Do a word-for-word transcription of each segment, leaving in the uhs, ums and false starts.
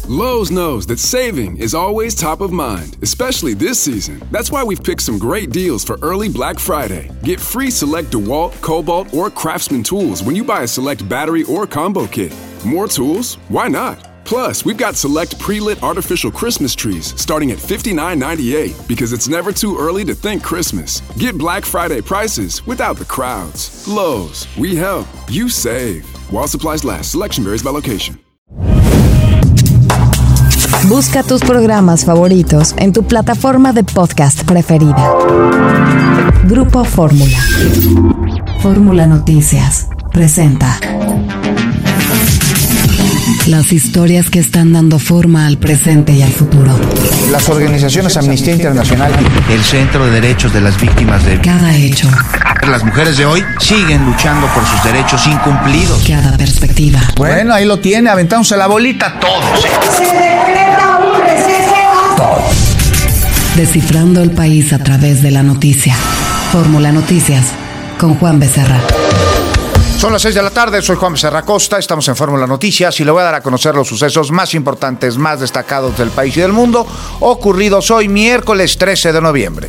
Lowe's knows that saving is always top of mind, especially this season. That's why we've picked some great deals for early Black Friday. Get free select DeWalt, Cobalt, or Craftsman tools when you buy a select battery or combo kit. More tools? Why not? Plus, we've got select pre-lit artificial Christmas trees starting at fifty-nine ninety-eight because it's never too early to think Christmas. Get Black Friday prices without the crowds. Lowe's, we help, you save. While supplies last, selection varies by location. Busca tus programas favoritos en tu plataforma de podcast preferida. Grupo Fórmula. Fórmula Noticias presenta las historias que están dando forma al presente y al futuro. Las organizaciones Amnistía Internacional, el Centro de Derechos de las Víctimas de cada hecho. Las mujeres de hoy siguen luchando por sus derechos incumplidos. Cada perspectiva. Bueno, ahí lo tiene, aventándose la bolita todos. Se decreta un receso. Todos. Descifrando el país a través de la noticia. Fórmula Noticias con Juan Becerra. Son las seis de la tarde, soy Juan Becerra Costa, estamos en Fórmula Noticias y le voy a dar a conocer los sucesos más importantes, más destacados del país y del mundo, ocurridos hoy miércoles trece de noviembre.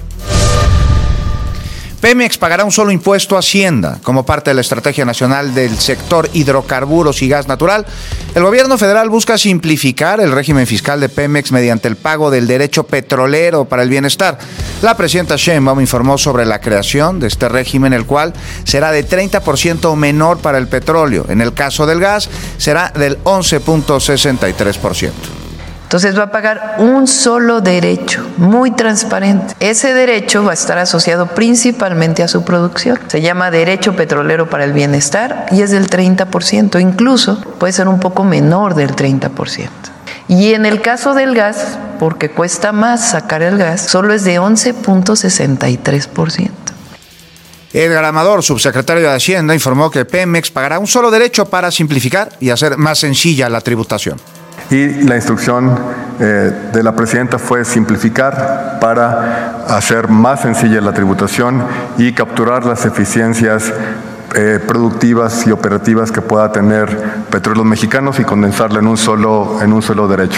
Pemex pagará un solo impuesto a Hacienda como parte de la Estrategia Nacional del Sector Hidrocarburos y Gas Natural. El gobierno federal busca simplificar el régimen fiscal de Pemex mediante el pago del derecho petrolero para el bienestar. La presidenta Sheinbaum informó sobre la creación de este régimen, el cual será de treinta por ciento menor para el petróleo. En el caso del gas, será del once punto sesenta y tres por ciento. Entonces va a pagar un solo derecho, muy transparente. Ese derecho va a estar asociado principalmente a su producción. Se llama Derecho Petrolero para el Bienestar y es del treinta por ciento, incluso puede ser un poco menor del treinta por ciento. Y en el caso del gas, porque cuesta más sacar el gas, solo es de once punto sesenta y tres por ciento. Edgar Amador, subsecretario de Hacienda, informó que Pemex pagará un solo derecho para simplificar y hacer más sencilla la tributación. Y la instrucción eh, de la presidenta fue simplificar para hacer más sencilla la tributación y capturar las eficiencias eh, productivas y operativas que pueda tener Petróleos Mexicanos y condensarla en un solo, en un solo derecho.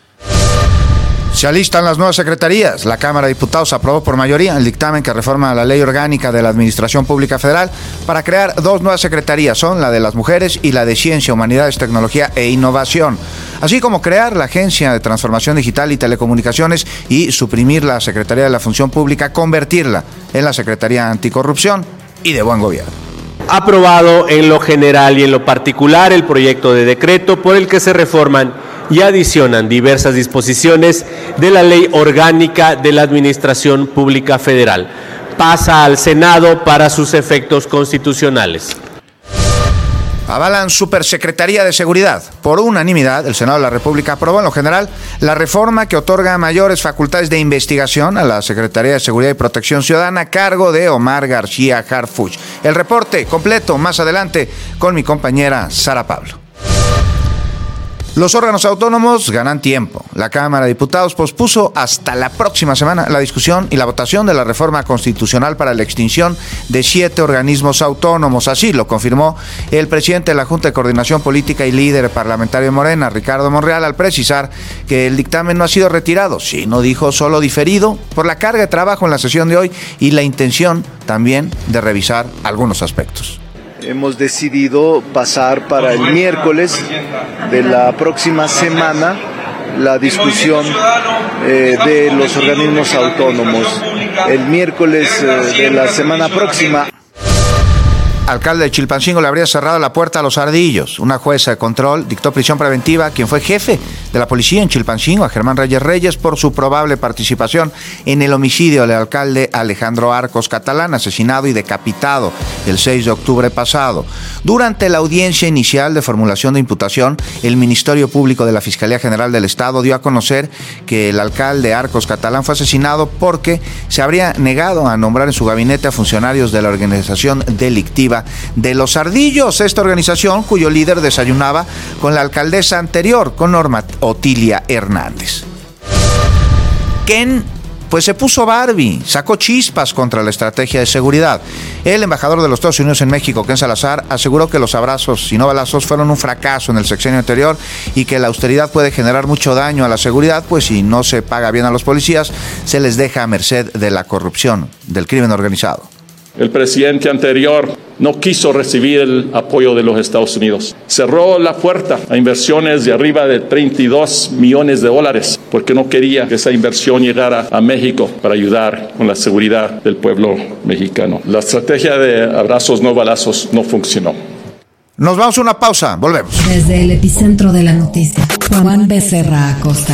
Se alistan las nuevas secretarías. La Cámara de Diputados aprobó por mayoría el dictamen que reforma la Ley Orgánica de la Administración Pública Federal para crear dos nuevas secretarías. Son la de las mujeres y la de Ciencia, Humanidades, Tecnología e Innovación. Así como crear la Agencia de Transformación Digital y Telecomunicaciones y suprimir la Secretaría de la Función Pública, convertirla en la Secretaría Anticorrupción y de Buen Gobierno. Aprobado en lo general y en lo particular el proyecto de decreto por el que se reforman y adicionan diversas disposiciones de la Ley Orgánica de la Administración Pública Federal. Pasa al Senado para sus efectos constitucionales. Avalan Supersecretaría de Seguridad. Por unanimidad, el Senado de la República aprobó en lo general la reforma que otorga mayores facultades de investigación a la Secretaría de Seguridad y Protección Ciudadana a cargo de Omar García Harfuch. El reporte completo más adelante con mi compañera Sara Pablo. Los órganos autónomos ganan tiempo. La Cámara de Diputados pospuso hasta la próxima semana la discusión y la votación de la reforma constitucional para la extinción de siete organismos autónomos. Así lo confirmó el presidente de la Junta de Coordinación Política y líder parlamentario de Morena, Ricardo Monreal, al precisar que el dictamen no ha sido retirado, sino dijo solo diferido por la carga de trabajo en la sesión de hoy y la intención también de revisar algunos aspectos. Hemos decidido pasar para el miércoles de la próxima semana la discusión eh, de los organismos autónomos. El miércoles eh, de la semana próxima. Alcalde de Chilpancingo le habría cerrado la puerta a los ardillos. Una jueza de control dictó prisión preventiva a quien fue jefe de la policía en Chilpancingo, a Germán Reyes Reyes, por su probable participación en el homicidio del alcalde Alejandro Arcos Catalán, asesinado y decapitado el seis de octubre pasado. Durante la audiencia inicial de formulación de imputación, el Ministerio Público de la Fiscalía General del Estado dio a conocer que el alcalde Arcos Catalán fue asesinado porque se habría negado a nombrar en su gabinete a funcionarios de la organización delictiva de los Ardillos, esta organización cuyo líder desayunaba con la alcaldesa anterior, con Norma Otilia Hernández. Ken pues se puso Barbie, sacó chispas contra la estrategia de seguridad. El embajador de los Estados Unidos en México, Ken Salazar, aseguró que los abrazos y no balazos fueron un fracaso en el sexenio anterior y que la austeridad puede generar mucho daño a la seguridad, pues si no se paga bien a los policías, se les deja a merced de la corrupción, del crimen organizado. El presidente anterior no quiso recibir el apoyo de los Estados Unidos. Cerró la puerta a inversiones de arriba de treinta y dos millones de dólares porque no quería que esa inversión llegara a México para ayudar con la seguridad del pueblo mexicano. La estrategia de abrazos no balazos no funcionó. Nos vamos a una pausa, volvemos. Desde el epicentro de la noticia, Juan Becerra Acosta.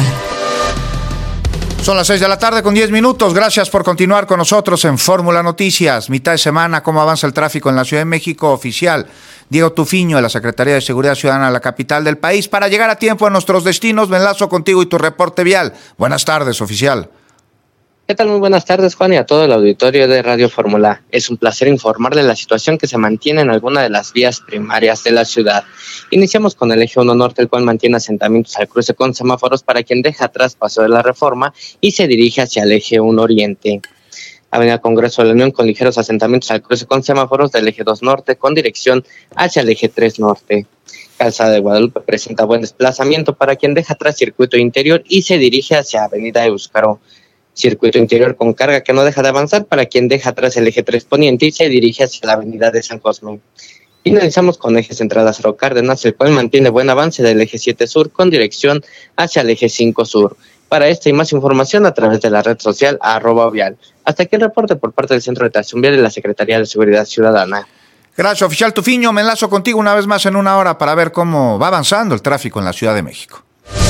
Son las seis de la tarde con diez minutos. Gracias por continuar con nosotros en Fórmula Noticias. Mitad de semana, ¿cómo avanza el tráfico en la Ciudad de México? Oficial Diego Tufiño, de la Secretaría de Seguridad Ciudadana de la capital del país. Para llegar a tiempo a nuestros destinos, me enlazo contigo y tu reporte vial. Buenas tardes, oficial. ¿Qué tal? Muy buenas tardes, Juan, y a todo el auditorio de Radio Fórmula. Es un placer informar de la situación que se mantiene en alguna de las vías primarias de la ciudad. Iniciamos con el eje uno Norte, el cual mantiene asentamientos al cruce con semáforos para quien deja atrás Paso de la Reforma y se dirige hacia el eje uno Oriente. Avenida Congreso de la Unión con ligeros asentamientos al cruce con semáforos del eje dos Norte con dirección hacia el eje tres Norte. Calzada de Guadalupe presenta buen desplazamiento para quien deja atrás Circuito Interior y se dirige hacia Avenida Éuscaro. Circuito Interior con carga que no deja de avanzar para quien deja atrás el eje tres Poniente y se dirige hacia la avenida de San Cosme. Finalizamos con eje central Lázaro Cárdenas, el cual mantiene buen avance del eje siete Sur con dirección hacia el eje cinco Sur. Para esta y más información a través de la red social arroba vial. Hasta aquí el reporte por parte del Centro de Tracción Vial de la Secretaría de Seguridad Ciudadana. Gracias, oficial Tufiño. Me enlazo contigo una vez más en una hora para ver cómo va avanzando el tráfico en la Ciudad de México.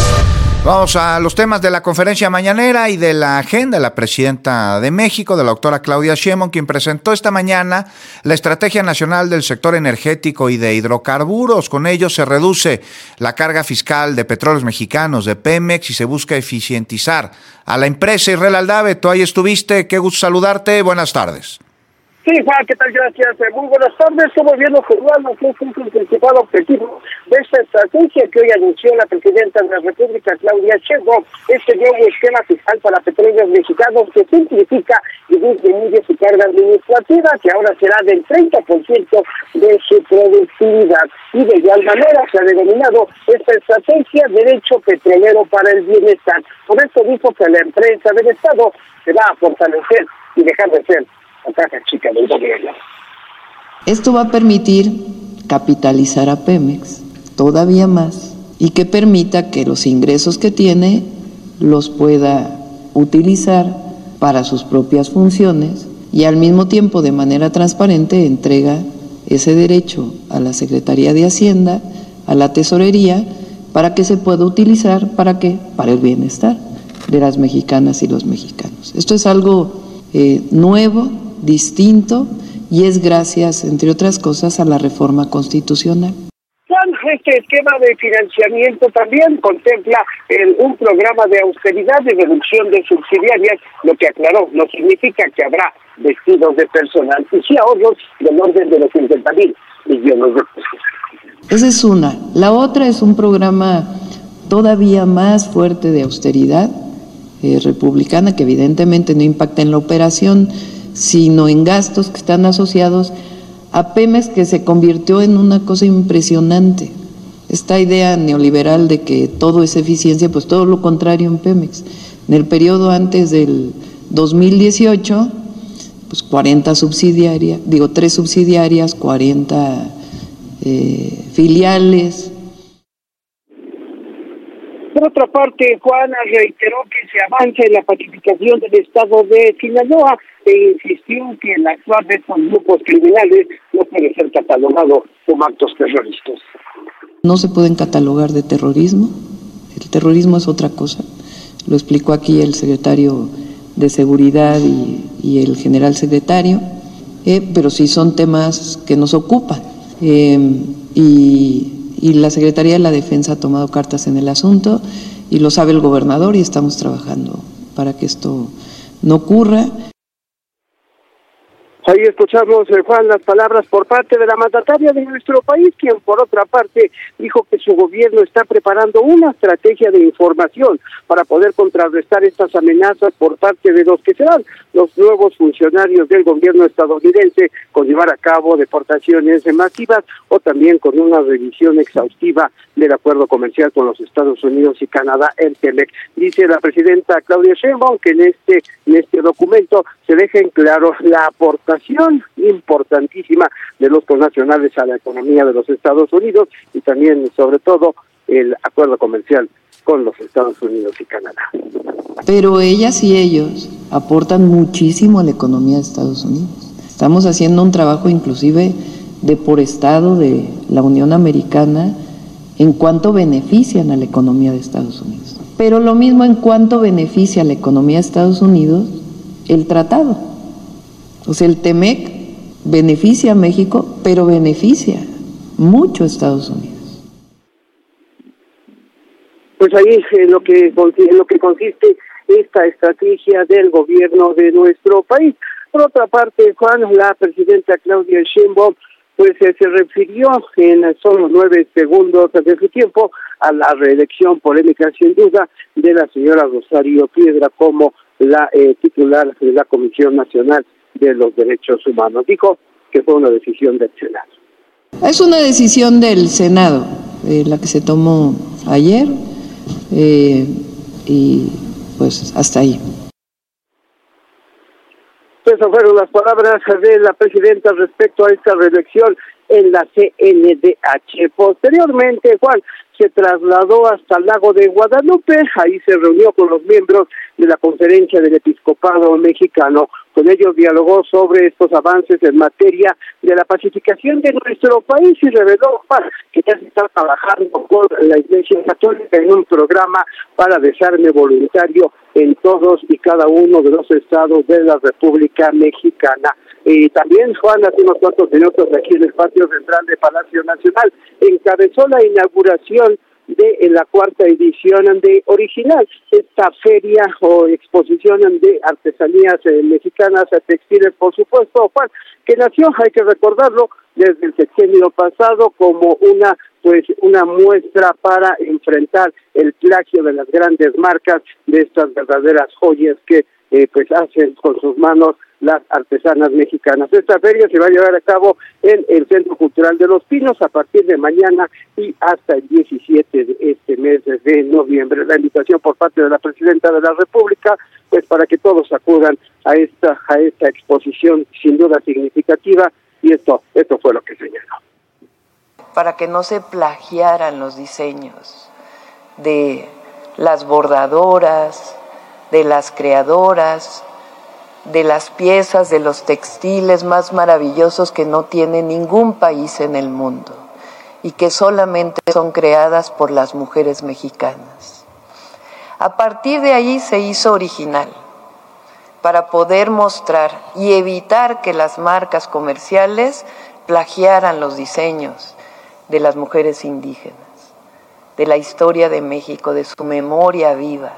Vamos a los temas de la conferencia mañanera y de la agenda de la presidenta de México, de la doctora Claudia Sheinbaum, quien presentó esta mañana la Estrategia Nacional del Sector Energético y de Hidrocarburos. Con ello se reduce la carga fiscal de Petróleos Mexicanos, de Pemex, y se busca eficientizar a la empresa. Israel Aldave, tú ahí estuviste, qué gusto saludarte, buenas tardes. Sí, Juan, ¿qué tal? Gracias. Muy buenas tardes. Como gobierno federal, que es el principal objetivo de esta estrategia que hoy anunció la presidenta de la República, Claudia Sheinbaum, este nuevo esquema fiscal para petróleos mexicanos que simplifica y disminuye su carga administrativa, que ahora será del treinta por ciento de su productividad. Y de igual manera se ha denominado esta estrategia Derecho Petrolero para el Bienestar. Por esto dijo que la empresa del Estado se va a fortalecer y dejar de ser la caja chica del gobierno. Esto va a permitir capitalizar a Pemex todavía más y que permita que los ingresos que tiene los pueda utilizar para sus propias funciones y al mismo tiempo de manera transparente entrega ese derecho a la Secretaría de Hacienda, a la Tesorería, para que se pueda utilizar, ¿para qué? Para el bienestar de las mexicanas y los mexicanos. Esto es algo eh, nuevo, distinto, y es gracias, entre otras cosas, a la reforma constitucional. Este esquema de financiamiento también contempla el, un programa de austeridad y reducción de subsidiarias, lo que aclaró no significa que habrá despidos de personal, y sí ahorros del orden de los cincuenta mil millones de pesos. Esa es una. La otra es un programa todavía más fuerte de austeridad eh, republicana, que evidentemente no impacta en la operación, sino en gastos que están asociados a Pemex, que se convirtió en una cosa impresionante. Esta idea neoliberal de que todo es eficiencia, pues todo lo contrario en Pemex. En el periodo antes del dos mil dieciocho, pues cuarenta subsidiarias, digo tres subsidiarias, cuarenta eh, filiales. Por otra parte, Juana reiteró que se avance en la pacificación del estado de Sinaloa e insistió que el actuar de estos grupos criminales no puede ser catalogado como actos terroristas. No se pueden catalogar de terrorismo, el terrorismo es otra cosa, lo explicó aquí el secretario de Seguridad y, y el general secretario, eh, pero sí son temas que nos ocupan, eh, y Y la Secretaría de la Defensa ha tomado cartas en el asunto y lo sabe el gobernador y estamos trabajando para que esto no ocurra. Ahí escuchamos, eh, Juan, las palabras por parte de la mandataria de nuestro país, quien por otra parte dijo que su gobierno está preparando una estrategia de información para poder contrarrestar estas amenazas por parte de los que serán los nuevos funcionarios del gobierno estadounidense, con llevar a cabo deportaciones masivas o también con una revisión exhaustiva del acuerdo comercial con los Estados Unidos y Canadá, el TEMEC. Dice la presidenta Claudia Sheinbaum que en este, en este documento se deja en claro la aportación importantísima de los connacionales a la economía de los Estados Unidos y también, sobre todo, el acuerdo comercial con los Estados Unidos y Canadá. Pero ellas y ellos aportan muchísimo a la economía de Estados Unidos. Estamos haciendo un trabajo inclusive de por estado de la Unión Americana en cuanto benefician a la economía de Estados Unidos. Pero lo mismo en cuanto beneficia a la economía de Estados Unidos el tratado. O sea, el TEMEC beneficia a México, pero beneficia mucho a Estados Unidos. Pues ahí en lo que en lo que consiste esta estrategia del gobierno de nuestro país. Por otra parte, Juan, la presidenta Claudia Sheinbaum pues eh, se refirió en solo nueve segundos de su tiempo a la reelección polémica, sin duda, de la señora Rosario Piedra como la eh, titular de la Comisión Nacional de los Derechos Humanos. Dijo que fue una decisión del Senado. Es una decisión del Senado, eh, la que se tomó ayer, eh, y pues hasta ahí. Esas fueron las palabras de la presidenta respecto a esta reelección en la C N D H. Posteriormente, Juan se trasladó hasta el lago de Guadalupe, ahí se reunió con los miembros de la Conferencia del Episcopado Mexicano. Con ellos dialogó sobre estos avances en materia de la pacificación de nuestro país y reveló Juan, que ya se está trabajando con la Iglesia Católica en un programa para desarme voluntario en todos y cada uno de los estados de la República Mexicana. Y también, Juan, hace unos cuantos minutos aquí en el patio central de Palacio Nacional, encabezó la inauguración de la cuarta edición de Original, esta feria o exposición de artesanías eh, mexicanas, textiles, por supuesto, Juan, que nació, hay que recordarlo, desde el sexenio pasado como una pues una muestra para enfrentar el plagio de las grandes marcas, de estas verdaderas joyas que eh, pues hacen con sus manos las artesanas mexicanas. Esta feria se va a llevar a cabo en el Centro Cultural de Los Pinos a partir de mañana y hasta el diecisiete de este mes de noviembre. La invitación por parte de la Presidenta de la República, pues para que todos acudan a esta a esta exposición sin duda significativa, y esto esto fue lo que señaló. Para que no se plagiaran los diseños de las bordadoras, de las creadoras, de las piezas, de los textiles más maravillosos que no tiene ningún país en el mundo y que solamente son creadas por las mujeres mexicanas. A partir de ahí se hizo Original, para poder mostrar y evitar que las marcas comerciales plagiaran los diseños de las mujeres indígenas, de la historia de México, de su memoria viva.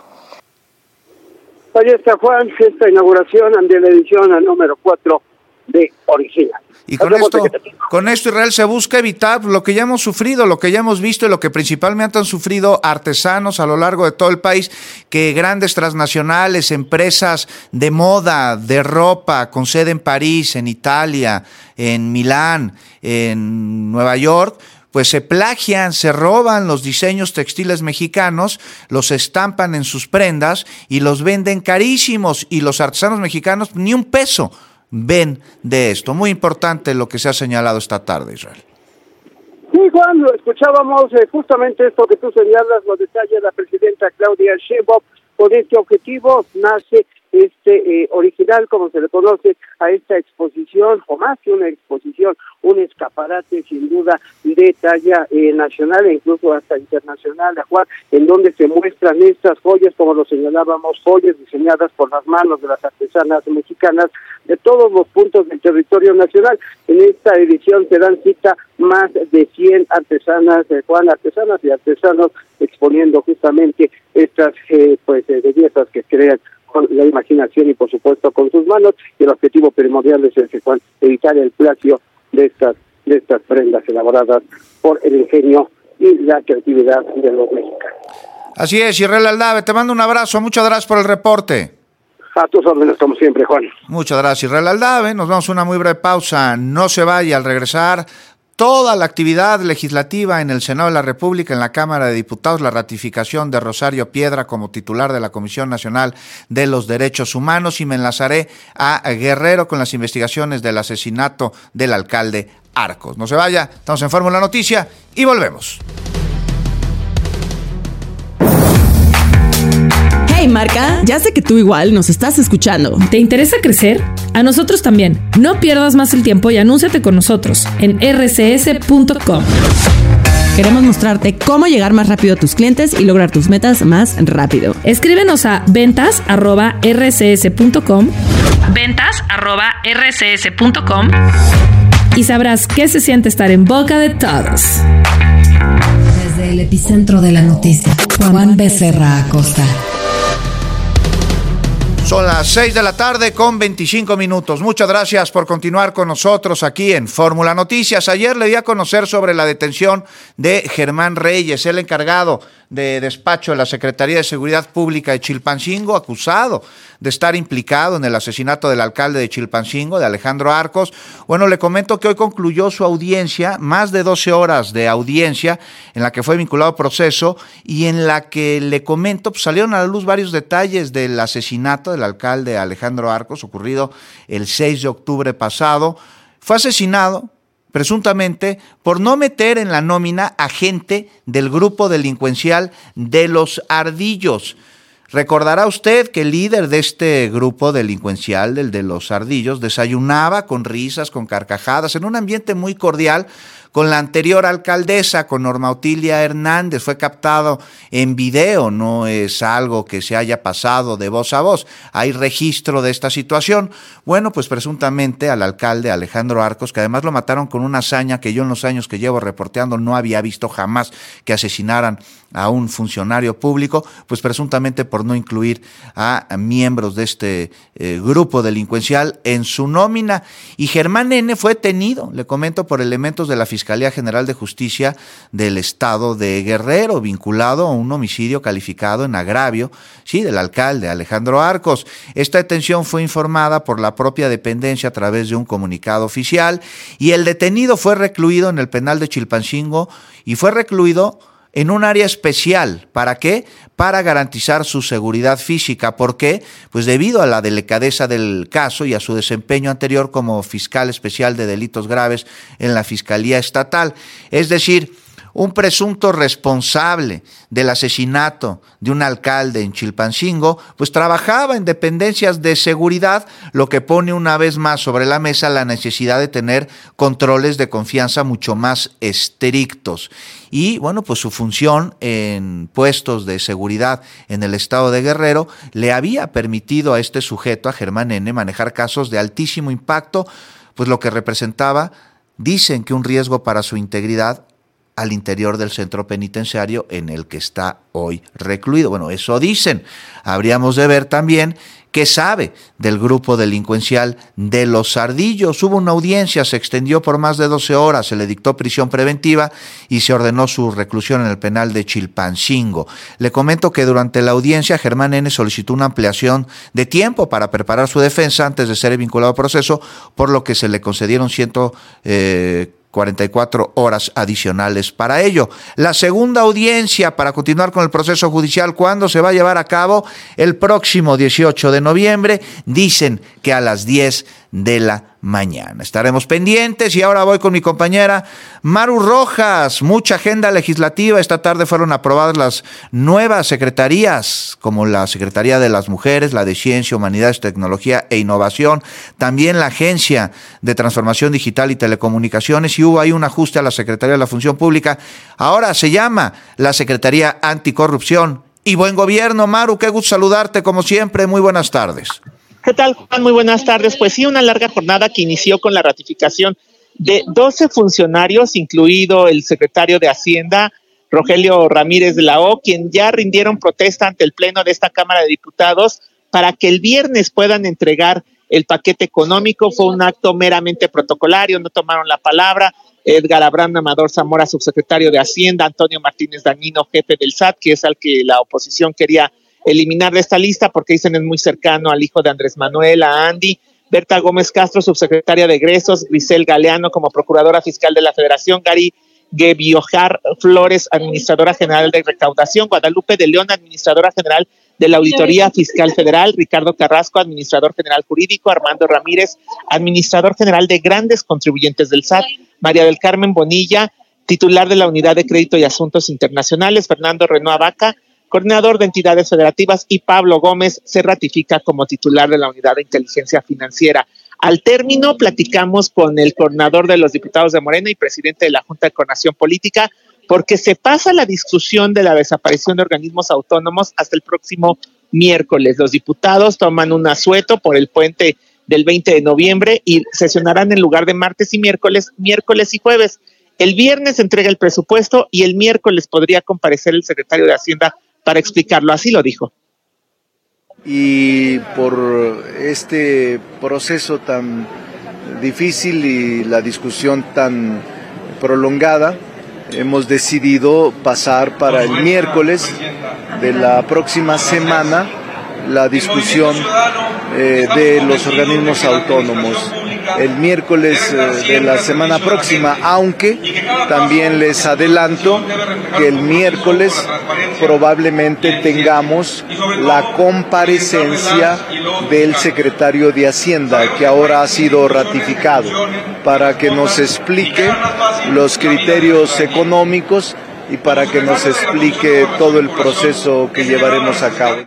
Ahí está, Juan, esta inauguración de la edición número cuatro de Original. Y con esto, con esto, Israel, se busca evitar lo que ya hemos sufrido, lo que ya hemos visto y lo que principalmente han sufrido artesanos a lo largo de todo el país, que grandes transnacionales, empresas de moda, de ropa, con sede en París, en Italia, en Milán, en Nueva York, pues se plagian, se roban los diseños textiles mexicanos, los estampan en sus prendas y los venden carísimos, y los artesanos mexicanos ni un peso ven de esto. Muy importante lo que se ha señalado esta tarde, Israel. Sí, Juan, lo escuchábamos, eh, justamente esto que tú señalas, lo detalla la presidenta Claudia Sheinbaum. Con este objetivo nace este eh, Original, como se le conoce a esta exposición, o más que una exposición, un escaparate sin duda de talla eh, nacional e incluso hasta internacional, Juan, en donde se muestran estas joyas, como lo señalábamos, joyas diseñadas por las manos de las artesanas mexicanas de todos los puntos del territorio nacional. En esta edición se dan cita más de cien artesanas, eh, Juan, artesanas y artesanos exponiendo justamente estas eh, pues eh, bellezas que crean con la imaginación y por supuesto con sus manos, y el objetivo primordial es ese, Juan, evitar el plagio de estas de estas prendas elaboradas por el ingenio y la creatividad de los mexicanos. Así es, Israel Aldave, te mando un abrazo, muchas gracias por el reporte. A tus órdenes, como siempre, Juan. Muchas gracias, Israel Aldave, nos vamos a una muy breve pausa, no se vaya. Al regresar, toda la actividad legislativa en el Senado de la República, en la Cámara de Diputados, la ratificación de Rosario Piedra como titular de la Comisión Nacional de los Derechos Humanos, y me enlazaré a Guerrero con las investigaciones del asesinato del alcalde Arcos. No se vaya, estamos en Fórmula Noticia y volvemos. Hey Marca, ya sé que tú igual nos estás escuchando. ¿Te interesa crecer? A nosotros también. No pierdas más el tiempo y anúnciate con nosotros en erre ce ese punto com. Queremos mostrarte cómo llegar más rápido a tus clientes y lograr tus metas más rápido. Escríbenos a ventas arroba erre ce ese punto com, ventas arroba erre ce ese punto com, y sabrás qué se siente estar en boca de todos. Desde el epicentro de la noticia, Juan Becerra Acosta. Son las seis de la tarde con veinticinco minutos. Muchas gracias por continuar con nosotros aquí en Fórmula Noticias. Ayer le di a conocer sobre la detención de Germán Reyes, el encargado de despacho de la Secretaría de Seguridad Pública de Chilpancingo, acusado de estar implicado en el asesinato del alcalde de Chilpancingo, de Alejandro Arcos. Bueno, le comento que hoy concluyó su audiencia, más de doce horas de audiencia, en la que fue vinculado a proceso y en la que le comento, pues salieron a la luz varios detalles del asesinato del alcalde Alejandro Arcos, ocurrido el seis de octubre pasado. Fue asesinado presuntamente por no meter en la nómina a gente del grupo delincuencial de los Ardillos. Recordará usted que el líder de este grupo delincuencial, del de los Ardillos, desayunaba con risas, con carcajadas, en un ambiente muy cordial con la anterior alcaldesa, con Norma Otilia Hernández. Fue captado en video, no es algo que se haya pasado de voz a voz. Hay registro de esta situación. Bueno, pues presuntamente al alcalde Alejandro Arcos, que además lo mataron con una hazaña que yo en los años que llevo reporteando no había visto jamás, que asesinaran a un funcionario público, pues presuntamente por no incluir a, a miembros de este eh, grupo delincuencial en su nómina. Y Germán N. fue detenido, le comento, por elementos de la Fiscalía General de Justicia del Estado de Guerrero, vinculado a un homicidio calificado en agravio, sí, del alcalde Alejandro Arcos. Esta detención fue informada por la propia dependencia a través de un comunicado oficial, y el detenido fue recluido en el penal de Chilpancingo y fue recluido en un área especial. ¿Para qué? Para garantizar su seguridad física. ¿Por qué? Pues debido a la delicadeza del caso y a su desempeño anterior como fiscal especial de delitos graves en la Fiscalía Estatal. Es decir, un presunto responsable del asesinato de un alcalde en Chilpancingo, pues trabajaba en dependencias de seguridad, lo que pone una vez más sobre la mesa la necesidad de tener controles de confianza mucho más estrictos. Y bueno, pues su función en puestos de seguridad en el estado de Guerrero le había permitido a este sujeto, a Germán N., manejar casos de altísimo impacto, pues lo que representaba, dicen que un riesgo para su integridad al interior del centro penitenciario en el que está hoy recluido. Bueno, eso dicen. Habríamos de ver también qué sabe del grupo delincuencial de los Ardillos. Hubo una audiencia, se extendió por más de doce horas, se le dictó prisión preventiva y se ordenó su reclusión en el penal de Chilpancingo. Le comento que durante la audiencia Germán N. solicitó una ampliación de tiempo para preparar su defensa antes de ser vinculado a proceso, por lo que se le concedieron ciento cuarenta y cuatro horas adicionales para ello. La segunda audiencia para continuar con el proceso judicial, ¿cuándo se va a llevar a cabo? El próximo dieciocho de noviembre, dicen que a las diez de la mañana. Estaremos pendientes y ahora voy con mi compañera Maru Rojas. Mucha agenda legislativa. Esta tarde fueron aprobadas las nuevas secretarías, como la Secretaría de las Mujeres, la de Ciencia, Humanidades, Tecnología e Innovación, también la Agencia de Transformación Digital y Telecomunicaciones, y hubo ahí un ajuste a la Secretaría de la Función Pública. Ahora se llama la Secretaría Anticorrupción y Buen Gobierno. Maru, qué gusto saludarte como siempre. Muy buenas tardes. ¿Qué tal, Juan? Muy buenas tardes. Pues sí, una larga jornada que inició con la ratificación de doce funcionarios, incluido el secretario de Hacienda, Rogelio Ramírez de la O, quien ya rindieron protesta ante el Pleno de esta Cámara de Diputados para que el viernes puedan entregar el paquete económico. Fue un acto meramente protocolario, no tomaron la palabra. Edgar Abraham Amador Zamora, subsecretario de Hacienda, Antonio Martínez Dañino, jefe del S A T, que es al que la oposición quería eliminar de esta lista porque dicen es muy cercano al hijo de Andrés Manuel, a Andy. Berta Gómez Castro, subsecretaria de Egresos, Grisel Galeano como procuradora fiscal de la Federación, Gary Gebiojar Flores, administradora general de recaudación, Guadalupe de León, administradora general de la Auditoría Fiscal Federal, Ricardo Carrasco, administrador general jurídico, Armando Ramírez, administrador general de grandes contribuyentes del S A T, María del Carmen Bonilla, titular de la Unidad de Crédito y Asuntos Internacionales, Fernando Renaud Vaca, coordinador de entidades federativas, y Pablo Gómez se ratifica como titular de la Unidad de Inteligencia Financiera. Al término, platicamos con el coordinador de los diputados de Morena y presidente de la Junta de Coordinación Política, porque se pasa la discusión de la desaparición de organismos autónomos hasta el próximo miércoles. Los diputados toman un asueto por el puente del veinte de noviembre y sesionarán en lugar de martes y miércoles, miércoles y jueves. El viernes se entrega el presupuesto y el miércoles podría comparecer el secretario de Hacienda para explicarlo, así lo dijo. Y por este proceso tan difícil y la discusión tan prolongada, hemos decidido pasar para el miércoles de la próxima semana la discusión eh, de los organismos autónomos. El miércoles eh, de la semana próxima, aunque también les adelanto que el miércoles probablemente tengamos la comparecencia del secretario de Hacienda, que ahora ha sido ratificado, para que nos explique los criterios económicos y para que nos explique todo el proceso que llevaremos a cabo.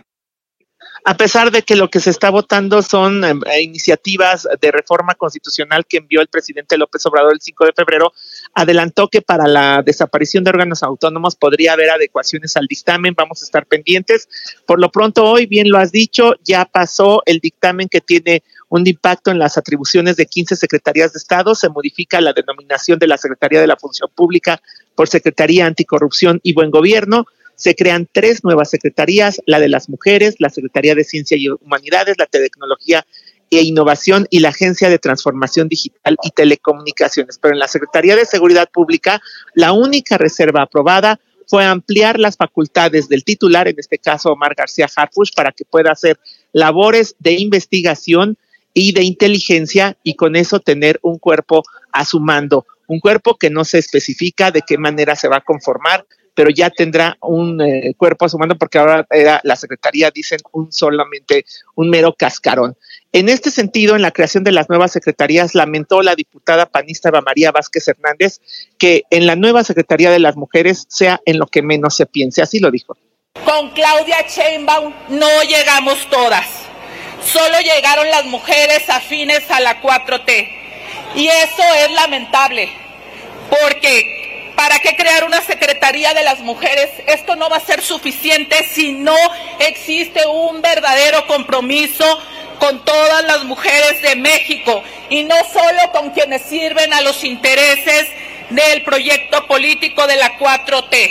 A pesar de que lo que se está votando son eh, iniciativas de reforma constitucional que envió el presidente López Obrador el cinco de febrero, adelantó que para la desaparición de órganos autónomos podría haber adecuaciones al dictamen. Vamos a estar pendientes. Por lo pronto, hoy, bien lo has dicho, ya pasó el dictamen que tiene un impacto en las atribuciones de quince secretarías de Estado. Se modifica la denominación de la Secretaría de la Función Pública por Secretaría Anticorrupción y Buen Gobierno. Se crean tres nuevas secretarías, la de las mujeres, la Secretaría de Ciencia y Humanidades, la de Tecnología e Innovación y la Agencia de Transformación Digital y Telecomunicaciones. Pero en la Secretaría de Seguridad Pública, la única reserva aprobada fue ampliar las facultades del titular, en este caso Omar García Harfuch, para que pueda hacer labores de investigación y de inteligencia y con eso tener un cuerpo a su mando. Un cuerpo que no se especifica de qué manera se va a conformar, pero ya tendrá un eh, cuerpo a su mando porque ahora era la Secretaría, dicen, un solamente un mero cascarón. En este sentido, en la creación de las nuevas secretarías, lamentó la diputada panista Eva María Vázquez Hernández que en la nueva Secretaría de las Mujeres sea en lo que menos se piense, así lo dijo. Con Claudia Sheinbaum no llegamos todas, solo llegaron las mujeres afines a la cuatro T y eso es lamentable porque ¿para qué crear una Secretaría de las Mujeres? Esto no va a ser suficiente si no existe un verdadero compromiso con todas las mujeres de México y no solo con quienes sirven a los intereses del proyecto político de la cuatro T.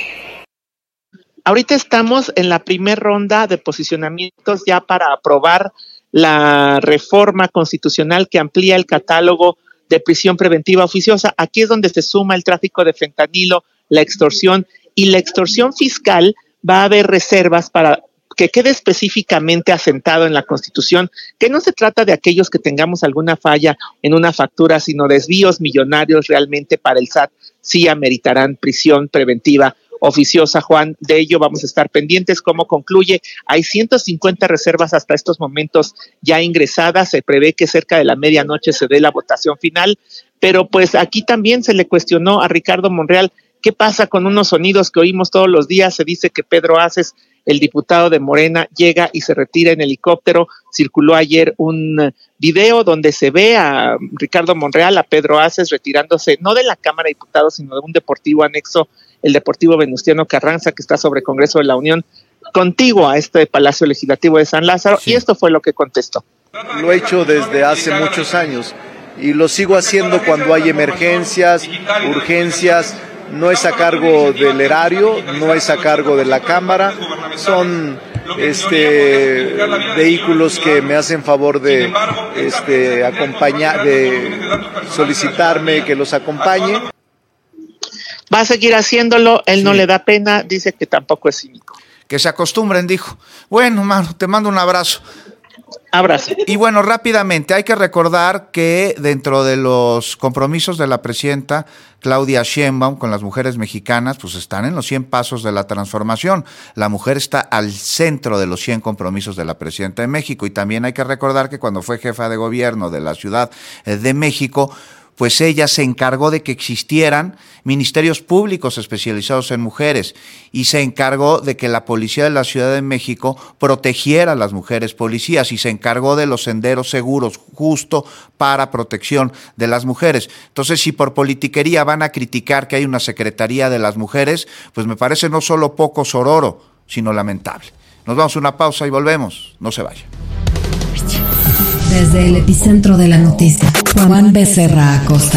Ahorita estamos en la primera ronda de posicionamientos ya para aprobar la reforma constitucional que amplía el catálogo de prisión preventiva oficiosa. Aquí es donde se suma el tráfico de fentanilo, la extorsión y la extorsión fiscal. Va a haber reservas para que quede específicamente asentado en la Constitución, que no se trata de aquellos que tengamos alguna falla en una factura, sino desvíos millonarios realmente para el S A T, sí ameritarán prisión preventiva oficiosa. Juan, de ello vamos a estar pendientes. ¿Cómo concluye? Hay ciento cincuenta reservas hasta estos momentos ya ingresadas. Se prevé que cerca de la medianoche se dé la votación final, pero pues aquí también se le cuestionó a Ricardo Monreal qué pasa con unos sonidos que oímos todos los días. Se dice que Pedro Aces, el diputado de Morena, llega y se retira en helicóptero. Circuló ayer un video donde se ve a Ricardo Monreal, a Pedro Aces, retirándose no de la Cámara de Diputados, sino de un deportivo anexo, el Deportivo Venustiano Carranza, que está sobre Congreso de la Unión, contiguo a este Palacio Legislativo de San Lázaro, sí. Y esto fue lo que contestó. Lo he hecho desde hace muchos años y lo sigo haciendo cuando hay emergencias, urgencias. No es a cargo del erario, no es a cargo de la Cámara, son este, vehículos que me hacen favor de este, acompañar, de solicitarme que los acompañe. Va a seguir haciéndolo, él sí. No le da pena, dice que tampoco es cínico. Que se acostumbren, dijo. Bueno, mano, te mando un abrazo. Abrazo. Y bueno, rápidamente, hay que recordar que dentro de los compromisos de la presidenta Claudia Sheinbaum con las mujeres mexicanas, pues están en los cien pasos de la transformación. La mujer está al centro de los cien compromisos de la presidenta de México. Y también hay que recordar que cuando fue jefa de gobierno de la Ciudad de México, pues ella se encargó de que existieran ministerios públicos especializados en mujeres y se encargó de que la policía de la Ciudad de México protegiera a las mujeres policías y se encargó de los senderos seguros justo para protección de las mujeres. Entonces, si por politiquería van a criticar que hay una Secretaría de las Mujeres, pues me parece no solo poco sororo, sino lamentable. Nos vamos a una pausa y volvemos. No se vayan. Desde el epicentro de la noticia, Juan Becerra Acosta.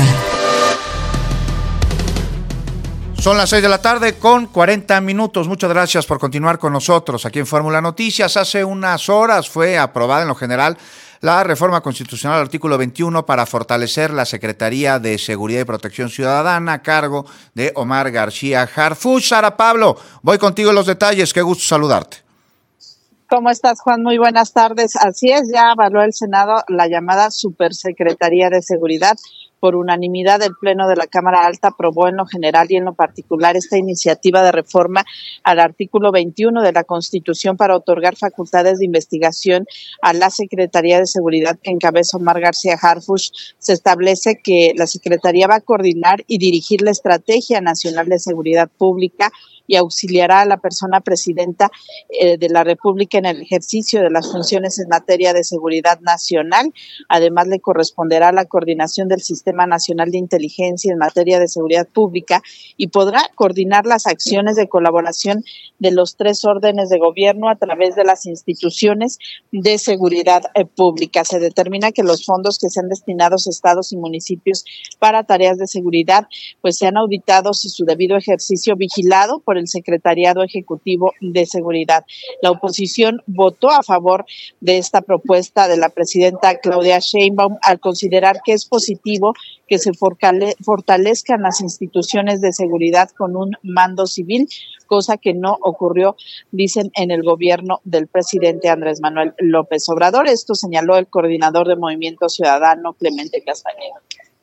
Son las seis de la tarde con cuarenta minutos. Muchas gracias por continuar con nosotros aquí en Fórmula Noticias. Hace unas horas fue aprobada en lo general la reforma constitucional al artículo veintiuno para fortalecer la Secretaría de Seguridad y Protección Ciudadana a cargo de Omar García Harfuch. Sara Pablo, voy contigo en los detalles. Qué gusto saludarte. ¿Cómo estás, Juan? Muy buenas tardes. Así es, ya avaló el Senado la llamada Supersecretaría de Seguridad. Por unanimidad, el Pleno de la Cámara Alta aprobó en lo general y en lo particular esta iniciativa de reforma al artículo veintiuno de la Constitución para otorgar facultades de investigación a la Secretaría de Seguridad que encabeza Omar García Harfuch. Se establece que la Secretaría va a coordinar y dirigir la Estrategia Nacional de Seguridad Pública y auxiliará a la persona presidenta eh, de la República en el ejercicio de las funciones en materia de seguridad nacional. Además, le corresponderá la coordinación del Sistema Nacional de Inteligencia en materia de seguridad pública y podrá coordinar las acciones de colaboración de los tres órdenes de gobierno a través de las instituciones de seguridad eh, pública. Se determina que los fondos que sean destinados a estados y municipios para tareas de seguridad pues sean auditados y su debido ejercicio vigilado por el Secretariado Ejecutivo de Seguridad. La oposición votó a favor de esta propuesta de la presidenta Claudia Sheinbaum al considerar que es positivo que se fortale- fortalezcan las instituciones de seguridad con un mando civil, cosa que no ocurrió, dicen, en el gobierno del presidente Andrés Manuel López Obrador. Esto señaló el coordinador de Movimiento Ciudadano, Clemente Castañeda.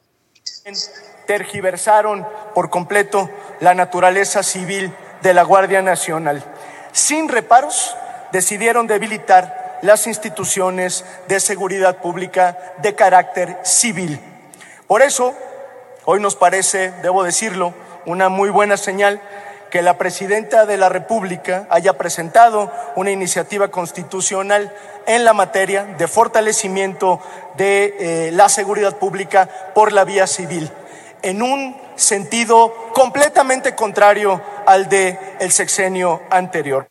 Tergiversaron por completo la naturaleza civil de la Guardia Nacional. Sin reparos, decidieron debilitar las instituciones de seguridad pública de carácter civil. Por eso, hoy nos parece, debo decirlo, una muy buena señal que la presidenta de la República haya presentado una iniciativa constitucional en la materia de fortalecimiento de eh, la seguridad pública por la vía civil, en un sentido completamente contrario al de el sexenio anterior.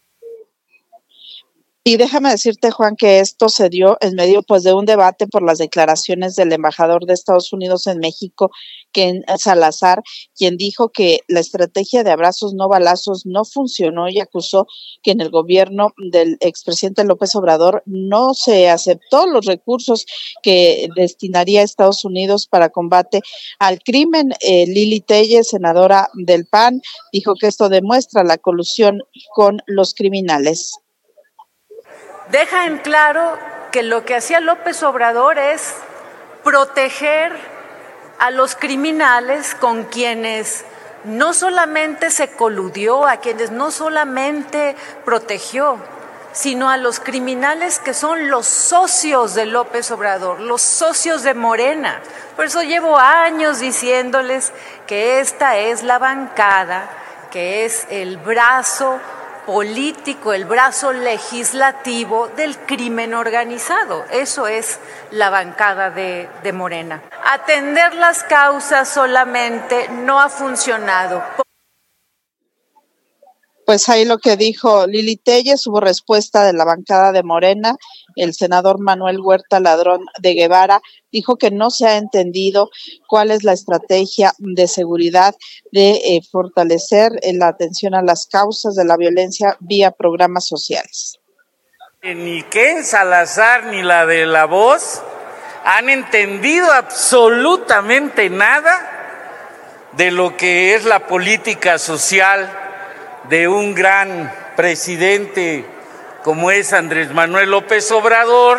Y déjame decirte, Juan, que esto se dio en medio pues de un debate por las declaraciones del embajador de Estados Unidos en México, Ken Salazar, quien dijo que la estrategia de abrazos no balazos no funcionó y acusó que en el gobierno del expresidente López Obrador no se aceptó los recursos que destinaría Estados Unidos para combate al crimen. Eh, Lili Telles, senadora del P A N, dijo que esto demuestra la colusión con los criminales. Deja en claro que lo que hacía López Obrador es proteger a los criminales con quienes no solamente se coludió, a quienes no solamente protegió, sino a los criminales que son los socios de López Obrador, los socios de Morena. Por eso llevo años diciéndoles que esta es la bancada, que es el brazo político, el brazo legislativo del crimen organizado. Eso es la bancada de, de Morena. Atender las causas solamente no ha funcionado. Pues ahí lo que dijo Lili Téllez, hubo respuesta de la bancada de Morena. El senador Manuel Huerta Ladrón de Guevara dijo que no se ha entendido cuál es la estrategia de seguridad de eh, fortalecer eh, la atención a las causas de la violencia vía programas sociales. Ni Ken Salazar ni la de La Voz han entendido absolutamente nada de lo que es la política social de un gran presidente como es Andrés Manuel López Obrador,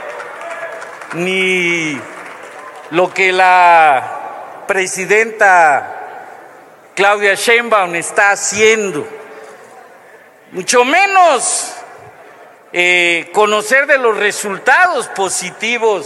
ni lo que la presidenta Claudia Sheinbaum está haciendo, mucho menos eh, conocer de los resultados positivos.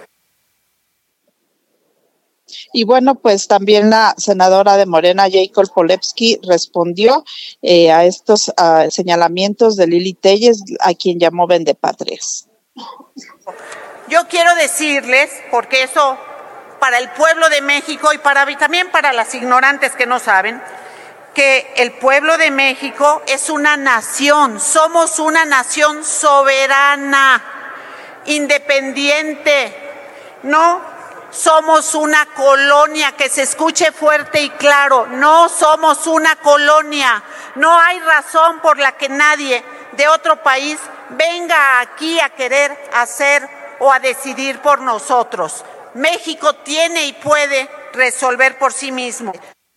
Y bueno, pues también la senadora de Morena, Jacob Polevsky, respondió eh, a estos uh, señalamientos de Lili Téllez, a quien llamó vendepatrias. Yo quiero decirles, porque eso para el pueblo de México y para también para las ignorantes que no saben, que el pueblo de México es una nación, somos una nación soberana, independiente, no somos una colonia, que se escuche fuerte y claro, no somos una colonia, no hay razón por la que nadie de otro país venga aquí a querer hacer o a decidir por nosotros. México tiene y puede resolver por sí mismo.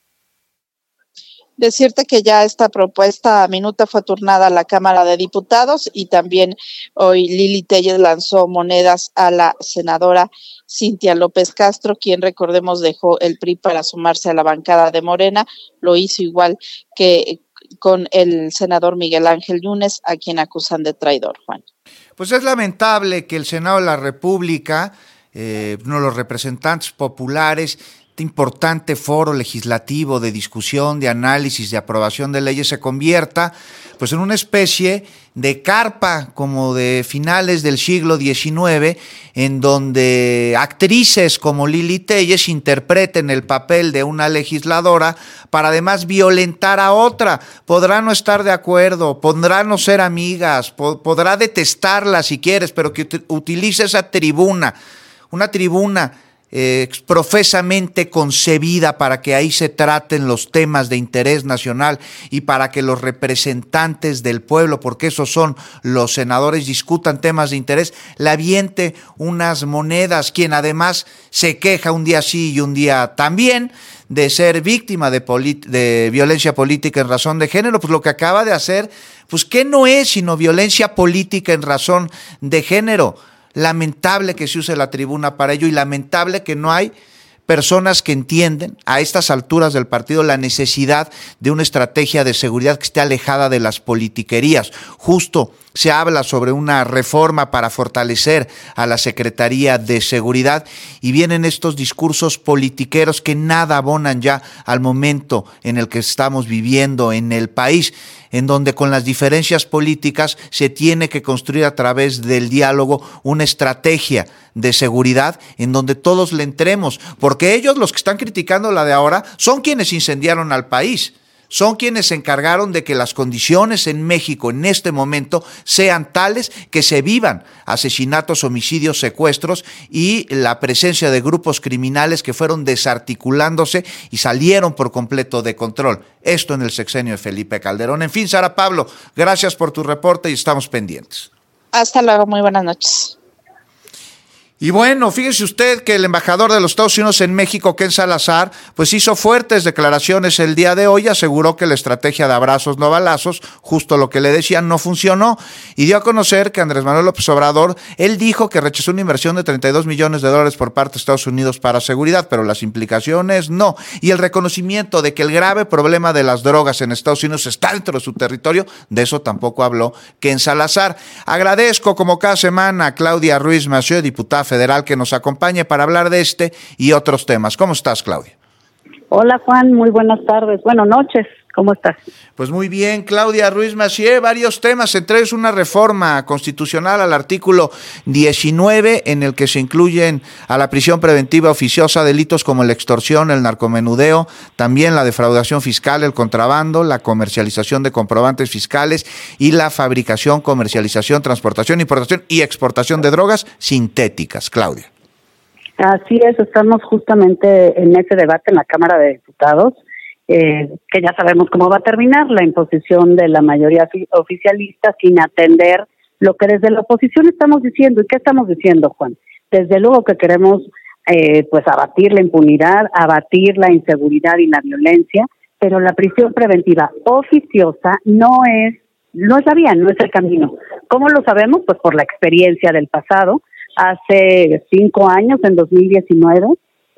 Decirte que ya esta propuesta minuta fue turnada a la Cámara de Diputados y también hoy Lili Téllez lanzó monedas a la senadora Cintia López Castro, quien recordemos dejó el P R I para sumarse a la bancada de Morena, lo hizo igual que con el senador Miguel Ángel Yunes, a quien acusan de traidor, Juan. Pues es lamentable que el Senado de la República, eh, uno de los representantes populares, este importante foro legislativo de discusión, de análisis, de aprobación de leyes se convierta pues en una especie de carpa como de finales del siglo diecinueve, en donde actrices como Lili Téllez interpreten el papel de una legisladora para además violentar a otra. Podrá no estar de acuerdo, podrá no ser amigas, po- podrá detestarla si quieres, pero que ut- utilice esa tribuna, una tribuna Eh, profesamente concebida para que ahí se traten los temas de interés nacional y para que los representantes del pueblo, porque esos son los senadores, discutan temas de interés, le aviente unas monedas, quien además se queja un día sí y un día también de ser víctima de, polit- de violencia política en razón de género. Pues lo que acaba de hacer, pues ¿qué no es sino violencia política en razón de género? Lamentable que se use la tribuna para ello y lamentable que no hay personas que entienden a estas alturas del partido la necesidad de una estrategia de seguridad que esté alejada de las politiquerías. Justo se habla sobre una reforma para fortalecer a la Secretaría de Seguridad y vienen estos discursos politiqueros que nada abonan ya al momento en el que estamos viviendo en el país, en donde con las diferencias políticas se tiene que construir a través del diálogo una estrategia de seguridad en donde todos le entremos, porque ellos, los que están criticando la de ahora, son quienes incendiaron al país. Son quienes se encargaron de que las condiciones en México en este momento sean tales que se vivan asesinatos, homicidios, secuestros y la presencia de grupos criminales que fueron desarticulándose y salieron por completo de control. Esto en el sexenio de Felipe Calderón. En fin, Sara Pablo, gracias por tu reporte y estamos pendientes. Hasta luego, muy buenas noches. Y bueno, fíjese usted que el embajador de los Estados Unidos en México, Ken Salazar, pues hizo fuertes declaraciones el día de hoy, aseguró que la estrategia de abrazos no balazos, justo lo que le decían, no funcionó, y dio a conocer que Andrés Manuel López Obrador, él dijo que rechazó una inversión de treinta y dos millones de dólares por parte de Estados Unidos para seguridad, pero las implicaciones no, y el reconocimiento de que el grave problema de las drogas en Estados Unidos está dentro de su territorio, de eso tampoco habló Ken Salazar. Agradezco como cada semana a Claudia Ruiz Massieu, diputada federal, que nos acompañe para hablar de este y otros temas. ¿Cómo estás, Claudia? Hola, Juan, muy buenas tardes. Bueno, noches. ¿Cómo estás? Pues muy bien, Claudia Ruiz Massieu, varios temas, entre ellos una reforma constitucional al artículo diecinueve en el que se incluyen a la prisión preventiva oficiosa delitos como la extorsión, el narcomenudeo, también la defraudación fiscal, el contrabando, la comercialización de comprobantes fiscales y la fabricación, comercialización, transportación, importación y exportación de drogas sintéticas. Claudia. Así es, estamos justamente en ese debate en la Cámara de Diputados. Eh, que ya sabemos cómo va a terminar, la imposición de la mayoría oficialista sin atender lo que desde la oposición estamos diciendo. ¿Y qué estamos diciendo, Juan? Desde luego que queremos eh, pues abatir la impunidad, abatir la inseguridad y la violencia, pero la prisión preventiva oficiosa no es, no es la vía, no es el camino. ¿Cómo lo sabemos? Pues por la experiencia del pasado. Hace cinco años, en dos mil diecinueve,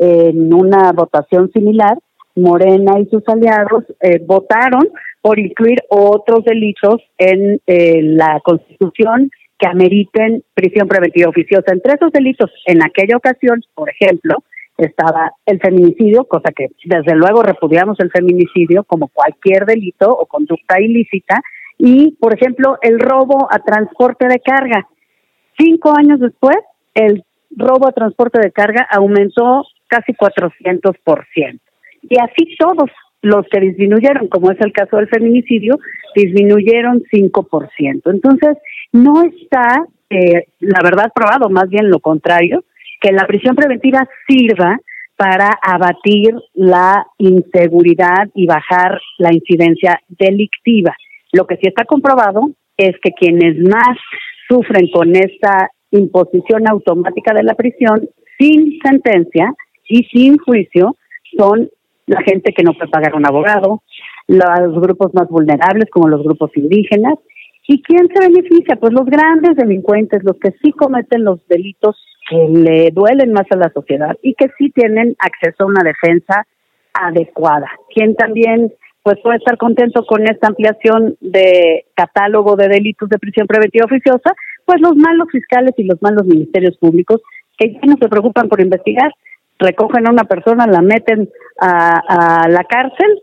en una votación similar, Morena y sus aliados eh, votaron por incluir otros delitos en eh, la Constitución que ameriten prisión preventiva oficiosa. Entre esos delitos, en aquella ocasión, por ejemplo, estaba el feminicidio, cosa que desde luego repudiamos el feminicidio como cualquier delito o conducta ilícita, y, por ejemplo, el robo a transporte de carga. Cinco años después, el robo a transporte de carga aumentó casi cuatrocientos por ciento. Y así todos los que disminuyeron, como es el caso del feminicidio, disminuyeron cinco por ciento. Entonces, no está, eh, la verdad, probado, más bien lo contrario, que la prisión preventiva sirva para abatir la inseguridad y bajar la incidencia delictiva. Lo que sí está comprobado es que quienes más sufren con esta imposición automática de la prisión, sin sentencia y sin juicio, son la gente que no puede pagar un abogado, los grupos más vulnerables como los grupos indígenas. ¿Y quién se beneficia? Pues los grandes delincuentes, los que sí cometen los delitos que le duelen más a la sociedad y que sí tienen acceso a una defensa adecuada. Quien también pues puede estar contento con esta ampliación de catálogo de delitos de prisión preventiva oficiosa, pues los malos fiscales y los malos ministerios públicos que ya no se preocupan por investigar, recogen a una persona, la meten a, a la cárcel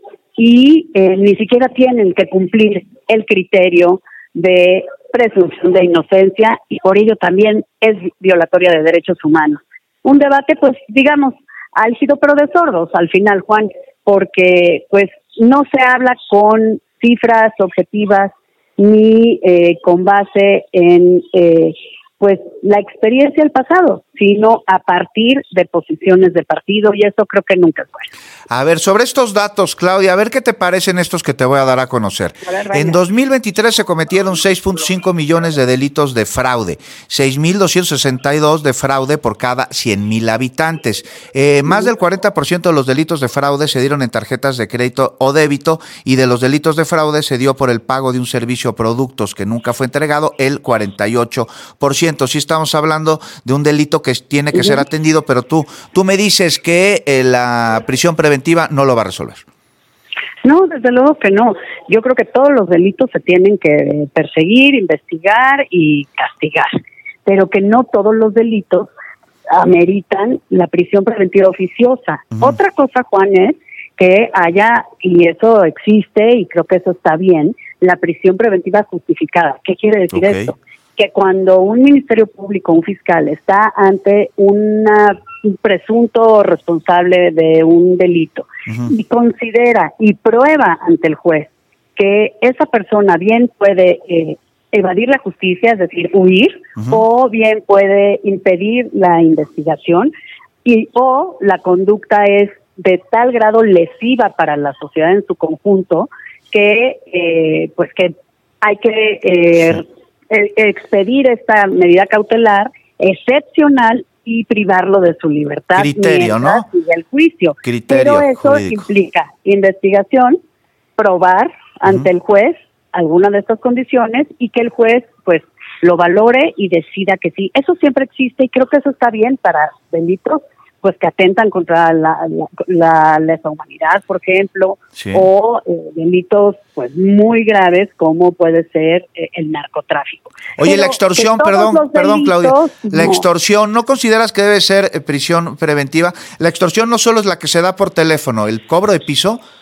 y eh, ni siquiera tienen que cumplir el criterio de presunción de inocencia y por ello también es violatoria de derechos humanos. Un debate, pues, digamos, álgido pero de sordos al final, Juan, porque pues no se habla con cifras objetivas ni eh, con base en eh, pues la experiencia del pasado, sino a partir de posiciones de partido, y eso creo que nunca es bueno. A ver, sobre estos datos, Claudia, a ver qué te parecen estos que te voy a dar a conocer. A ver, en dos mil veintitrés se cometieron seis punto cinco millones de delitos de fraude, seis mil doscientos sesenta y dos de fraude por cada cien mil habitantes. Eh, más del cuarenta por ciento de los delitos de fraude se dieron en tarjetas de crédito o débito, y de los delitos de fraude se dio por el pago de un servicio o productos que nunca fue entregado, el cuarenta y ocho por ciento. Sí estamos hablando de un delito que tiene que uh-huh. ser atendido, pero tú, tú me dices que eh, la prisión preventiva no lo va a resolver. No, desde luego que no. Yo creo que todos los delitos se tienen que perseguir, investigar y castigar, pero que no todos los delitos ameritan la prisión preventiva oficiosa. Uh-huh. Otra cosa, Juan, es que haya, y eso existe, y creo que eso está bien, la prisión preventiva justificada. ¿Qué quiere decir okay. esto? Que cuando un ministerio público, un fiscal, está ante una, un presunto responsable de un delito uh-huh. y considera y prueba ante el juez que esa persona bien puede eh, evadir la justicia, es decir, huir, uh-huh. o bien puede impedir la investigación, y o la conducta es de tal grado lesiva para la sociedad en su conjunto que eh, pues que hay que eh, sí. expedir esta medida cautelar excepcional y privarlo de su libertad. Criterio, ¿no? Y el juicio. Criterio Pero eso jurídico. Implica investigación, probar ante uh-huh. el juez alguna de estas condiciones y que el juez, pues, lo valore y decida que sí. Eso siempre existe y creo que eso está bien para delitos pues que atentan contra la, la, la lesa humanidad, por ejemplo, sí. o eh, delitos pues muy graves como puede ser eh, el narcotráfico. Oye, Pero la extorsión, perdón, delitos, perdón, Claudia, la no. extorsión, ¿no consideras que debe ser eh, prisión preventiva? La extorsión no solo es la que se da por teléfono, el cobro de piso.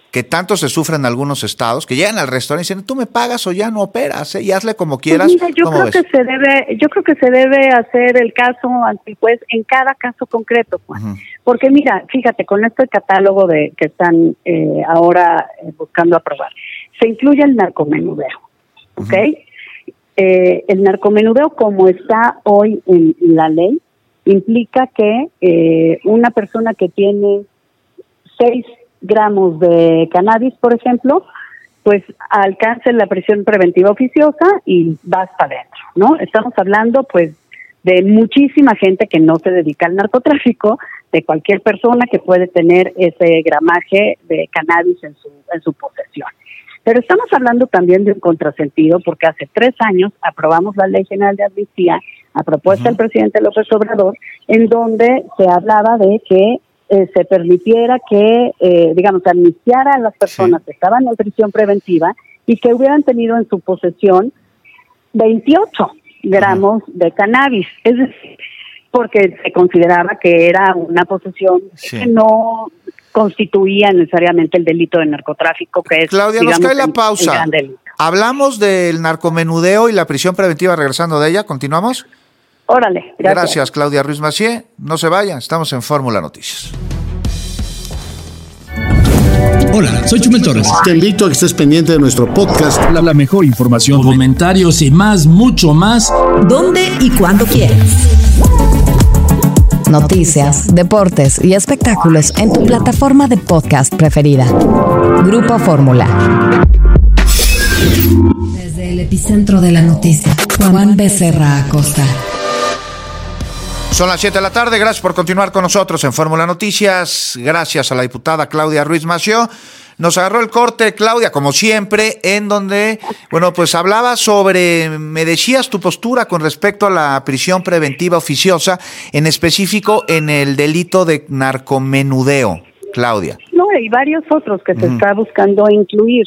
que tanto se sufre en algunos estados, que llegan al restaurante y dicen, tú me pagas o ya no operas, ¿eh? Y hazle como quieras. Pues mira, yo creo ves? que se debe, yo creo que se debe hacer el caso ante el juez en cada caso concreto, Juan. Uh-huh. Porque mira, fíjate, con este catálogo de que están eh, ahora eh, buscando aprobar, se incluye el narcomenudeo, ¿ok? Uh-huh. Eh, el narcomenudeo, como está hoy en la ley, implica que eh, una persona que tiene seis gramos de cannabis, por ejemplo, pues alcance la prisión preventiva oficiosa y vas para adentro, ¿no? Estamos hablando, pues, de muchísima gente que no se dedica al narcotráfico, de cualquier persona que puede tener ese gramaje de cannabis en su, en su posesión. Pero estamos hablando también de un contrasentido, porque hace tres años aprobamos la Ley General de Amnistía, a propuesta uh-huh. del presidente López Obrador, en donde se hablaba de que Eh, se permitiera que, eh, digamos, amnistiara a las personas sí. que estaban en prisión preventiva y que hubieran tenido en su posesión veintiocho gramos uh-huh. de cannabis. Es decir, porque se consideraba que era una posesión sí. que no constituía necesariamente el delito de narcotráfico, que es, Claudia, digamos, nos cae la el, pausa. El gran delito. Hablamos del narcomenudeo y la prisión preventiva, regresando de ella, ¿continuamos? Órale, gracias. Gracias, Claudia Ruiz Massieu. No se vayan, estamos en Fórmula Noticias. Hola, soy Chumel Torres. Te invito a que estés pendiente de nuestro podcast. La, la mejor información, comentarios y más, mucho más. ¿Dónde y cuándo quieras? Noticias, deportes y espectáculos en tu plataforma de podcast preferida. Grupo Fórmula. Desde el epicentro de la noticia, Juan Becerra Acosta. Son las siete de la tarde, gracias por continuar con nosotros en Fórmula Noticias, gracias a la diputada Claudia Ruiz Massieu. Nos agarró el corte, Claudia, como siempre, en donde, bueno, pues hablaba sobre, me decías tu postura con respecto a la prisión preventiva oficiosa, en específico en el delito de narcomenudeo, Claudia. No, hay varios otros que se uh-huh. está buscando incluir.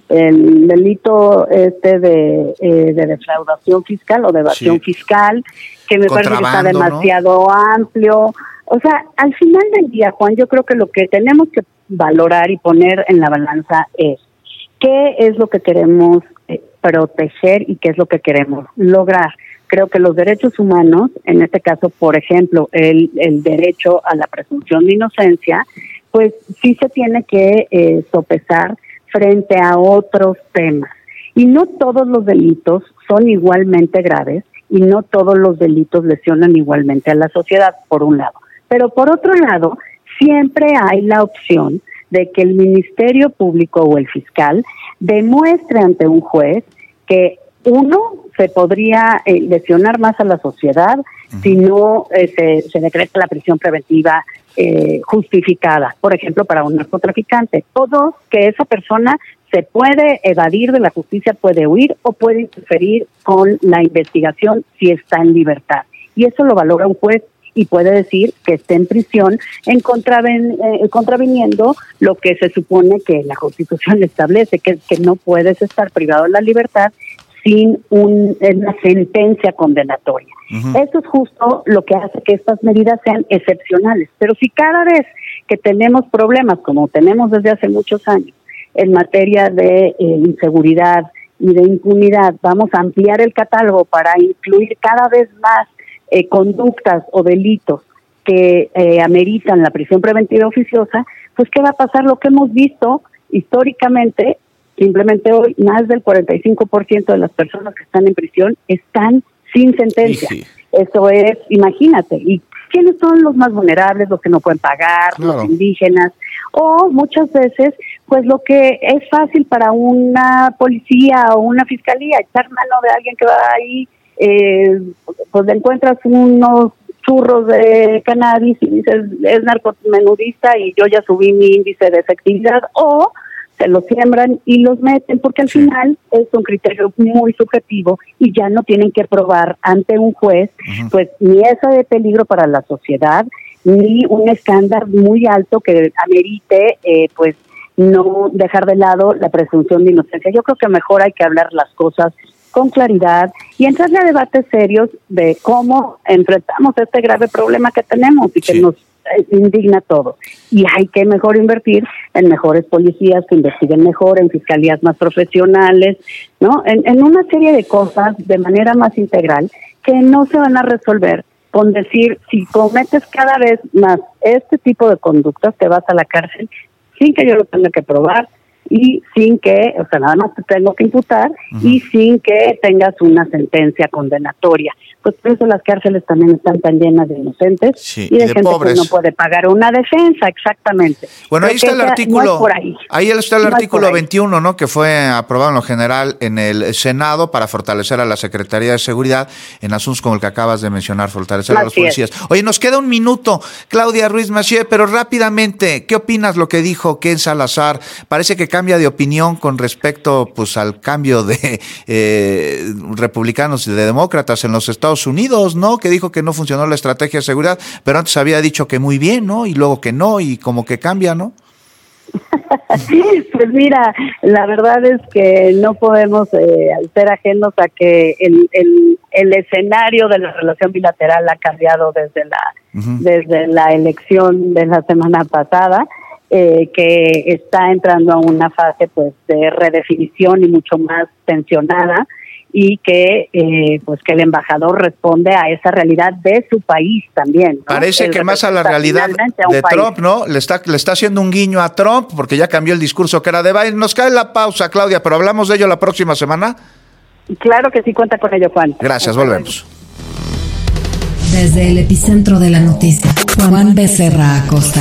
El delito este de, eh, de defraudación fiscal o de evasión sí. fiscal, que me parece que está demasiado ¿no? amplio. O sea, al final del día, Juan, yo creo que lo que tenemos que valorar y poner en la balanza es qué es lo que queremos eh, proteger y qué es lo que queremos lograr. Creo que los derechos humanos, en este caso, por ejemplo, el, el derecho a la presunción de inocencia, pues sí se tiene que eh, sopesar frente a otros temas. Y no todos los delitos son igualmente graves y no todos los delitos lesionan igualmente a la sociedad, por un lado. Pero por otro lado, siempre hay la opción de que el Ministerio Público o el fiscal demuestre ante un juez que uno se podría eh, lesionar más a la sociedad uh-huh. si no eh, se, se decreta la prisión preventiva Eh, justificada, por ejemplo, para un narcotraficante. O dos, que esa persona se puede evadir de la justicia, puede huir o puede interferir con la investigación si está en libertad. Y eso lo valora un juez y puede decir que esté en prisión en contraven, eh, contraviniendo lo que se supone que la Constitución establece, que, que no puedes estar privado de la libertad sin un, una sentencia condenatoria. Uh-huh. Eso es justo lo que hace que estas medidas sean excepcionales. Pero si cada vez que tenemos problemas, como tenemos desde hace muchos años, en materia de eh, inseguridad y de impunidad, vamos a ampliar el catálogo para incluir cada vez más eh, conductas o delitos que eh, ameritan la prisión preventiva oficiosa, pues ¿qué va a pasar? Lo que hemos visto históricamente, simplemente hoy, más del cuarenta y cinco por ciento de las personas que están en prisión están sin sentencia. Sí. Eso es, imagínate, ¿y quiénes son los más vulnerables? Los que no pueden pagar, claro. Los indígenas, o muchas veces, pues lo que es fácil para una policía o una fiscalía, echar mano de alguien que va ahí, eh, pues le encuentras unos churros de cannabis y dices, es narcomenudista y yo ya subí mi índice de efectividad, o se los siembran y los meten, porque al sí. final es un criterio muy subjetivo y ya no tienen que probar ante un juez, uh-huh. pues ni eso de peligro para la sociedad, ni un estándar muy alto que amerite, eh, pues, no dejar de lado la presunción de inocencia. Yo creo que mejor hay que hablar las cosas con claridad y entrarle a debates serios de cómo enfrentamos este grave problema que tenemos y que sí. nos eh, indigna todo. Y hay que mejor invertir en mejores policías que investiguen mejor, en fiscalías más profesionales, ¿no? En, en una serie de cosas de manera más integral que no se van a resolver con decir, si cometes cada vez más este tipo de conductas, te vas a la cárcel sin que yo lo tenga que probar, y sin que, o sea, nada más te tengo que imputar, uh-huh. y sin que tengas una sentencia condenatoria. Pues por eso las cárceles también están tan llenas de inocentes sí, y de, y de gente pobres. Que no puede pagar una defensa, exactamente. Bueno, ahí está el artículo, no es por ahí. ahí está el no artículo veintiuno, ¿no? Que fue aprobado en lo general en el Senado para fortalecer a la Secretaría de Seguridad en asuntos como el que acabas de mencionar, fortalecer Así a los policías. Es. Oye, nos queda un minuto, Claudia Ruiz Massieu, pero rápidamente, ¿qué opinas lo que dijo Ken Salazar? Parece que cambia de opinión con respecto pues al cambio de eh, republicanos y de demócratas en los Estados Unidos, ¿no? Que dijo que no funcionó la estrategia de seguridad, pero antes había dicho que muy bien, ¿no? Y luego que no, y como que cambia, ¿no? Pues mira, la verdad es que no podemos eh, ser ajenos a que el, el, el escenario de la relación bilateral ha cambiado desde la, uh-huh. desde la elección de la semana pasada. Eh, que está entrando a una fase pues de redefinición y mucho más tensionada, y que eh, pues que el embajador responde a esa realidad de su país también, ¿no? Parece que más a la realidad de Trump, ¿no? Le está, le está haciendo un guiño a Trump porque ya cambió el discurso que era de Biden. Nos cae la pausa, Claudia, pero hablamos de ello la próxima semana. Claro que sí, cuenta con ello, Juan. Gracias, volvemos. Desde el epicentro de la noticia, Juan Becerra Acosta.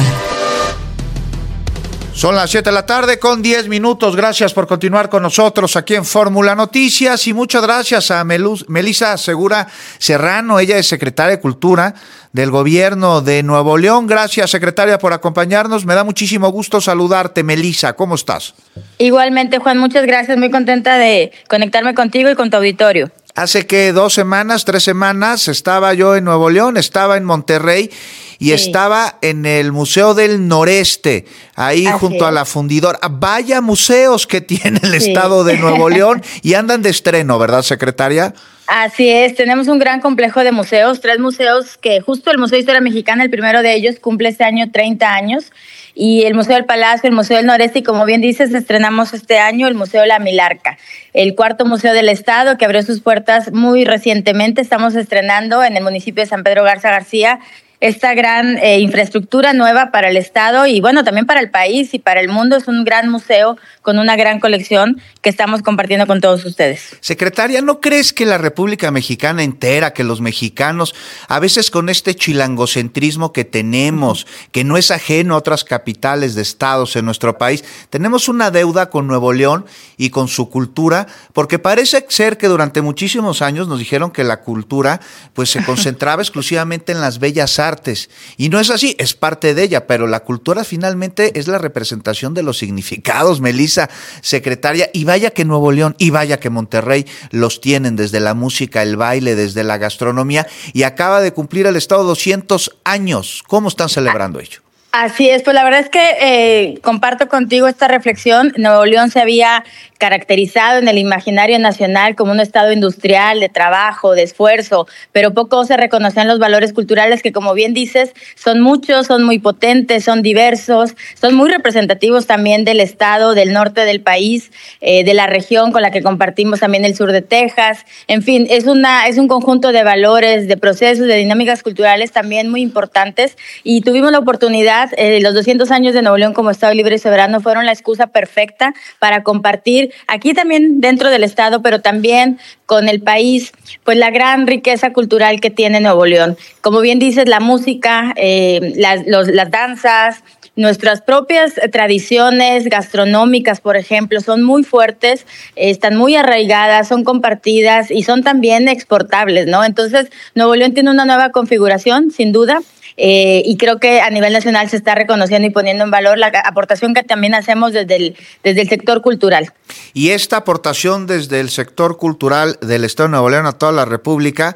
Son las siete de la tarde con diez minutos. Gracias por continuar con nosotros aquí en Fórmula Noticias y muchas gracias a Melus, Melissa Segura Serrano. Ella es secretaria de Cultura del Gobierno de Nuevo León. Gracias, secretaria, por acompañarnos. Me da muchísimo gusto saludarte, Melissa. ¿Cómo estás? Igualmente, Juan, muchas gracias. Muy contenta de conectarme contigo y con tu auditorio. Hace que dos semanas, tres semanas, estaba yo en Nuevo León, estaba en Monterrey y sí. estaba en el Museo del Noreste, ahí Así junto es. a la fundidora. Vaya museos que tiene el sí. estado de Nuevo León y andan de estreno, ¿verdad, secretaria? Así es, tenemos un gran complejo de museos, tres museos que justo el Museo de Historia Mexicana, el primero de ellos, cumple este año treinta años, y el Museo del Palacio, el Museo del Noreste, y como bien dices, estrenamos este año el Museo La Milarca, el cuarto museo del estado que abrió sus puertas muy recientemente. Estamos estrenando en el municipio de San Pedro Garza García esta gran eh, infraestructura nueva para el estado y bueno, también para el país y para el mundo. Es un gran museo con una gran colección que estamos compartiendo con todos ustedes. Secretaria, ¿no crees que la República Mexicana entera, que los mexicanos, a veces con este chilangocentrismo que tenemos, que no es ajeno a otras capitales de estados en nuestro país, tenemos una deuda con Nuevo León y con su cultura? Porque parece ser que durante muchísimos años nos dijeron que la cultura pues se concentraba exclusivamente en las bellas artes. Y no es así, es parte de ella, pero la cultura finalmente es la representación de los significados, Melissa, secretaria, y vaya que Nuevo León y vaya que Monterrey los tienen, desde la música, el baile, desde la gastronomía, y acaba de cumplir el estado doscientos años. ¿Cómo están celebrando ello? Así es, pues la verdad es que eh, comparto contigo esta reflexión. Nuevo León se había caracterizado en el imaginario nacional como un estado industrial, de trabajo, de esfuerzo, pero poco se reconocían los valores culturales que, como bien dices, son muchos, son muy potentes, son diversos, son muy representativos también del estado, del norte del país, eh, de la región con la que compartimos también el sur de Texas. En fin, es, una, es un conjunto de valores, de procesos, de dinámicas culturales también muy importantes, y tuvimos la oportunidad, eh, los doscientos años de Nuevo León como estado libre y soberano fueron la excusa perfecta para compartir aquí también dentro del estado, pero también con el país, pues la gran riqueza cultural que tiene Nuevo León. Como bien dices, la música, eh, las, los, las danzas, nuestras propias tradiciones gastronómicas, por ejemplo, son muy fuertes, eh, están muy arraigadas, son compartidas y son también exportables, ¿no? Entonces, Nuevo León tiene una nueva configuración, sin duda. Eh, y creo que a nivel nacional se está reconociendo y poniendo en valor la aportación que también hacemos desde el, desde el sector cultural. Y esta aportación desde el sector cultural del Estado de Nuevo León a toda la República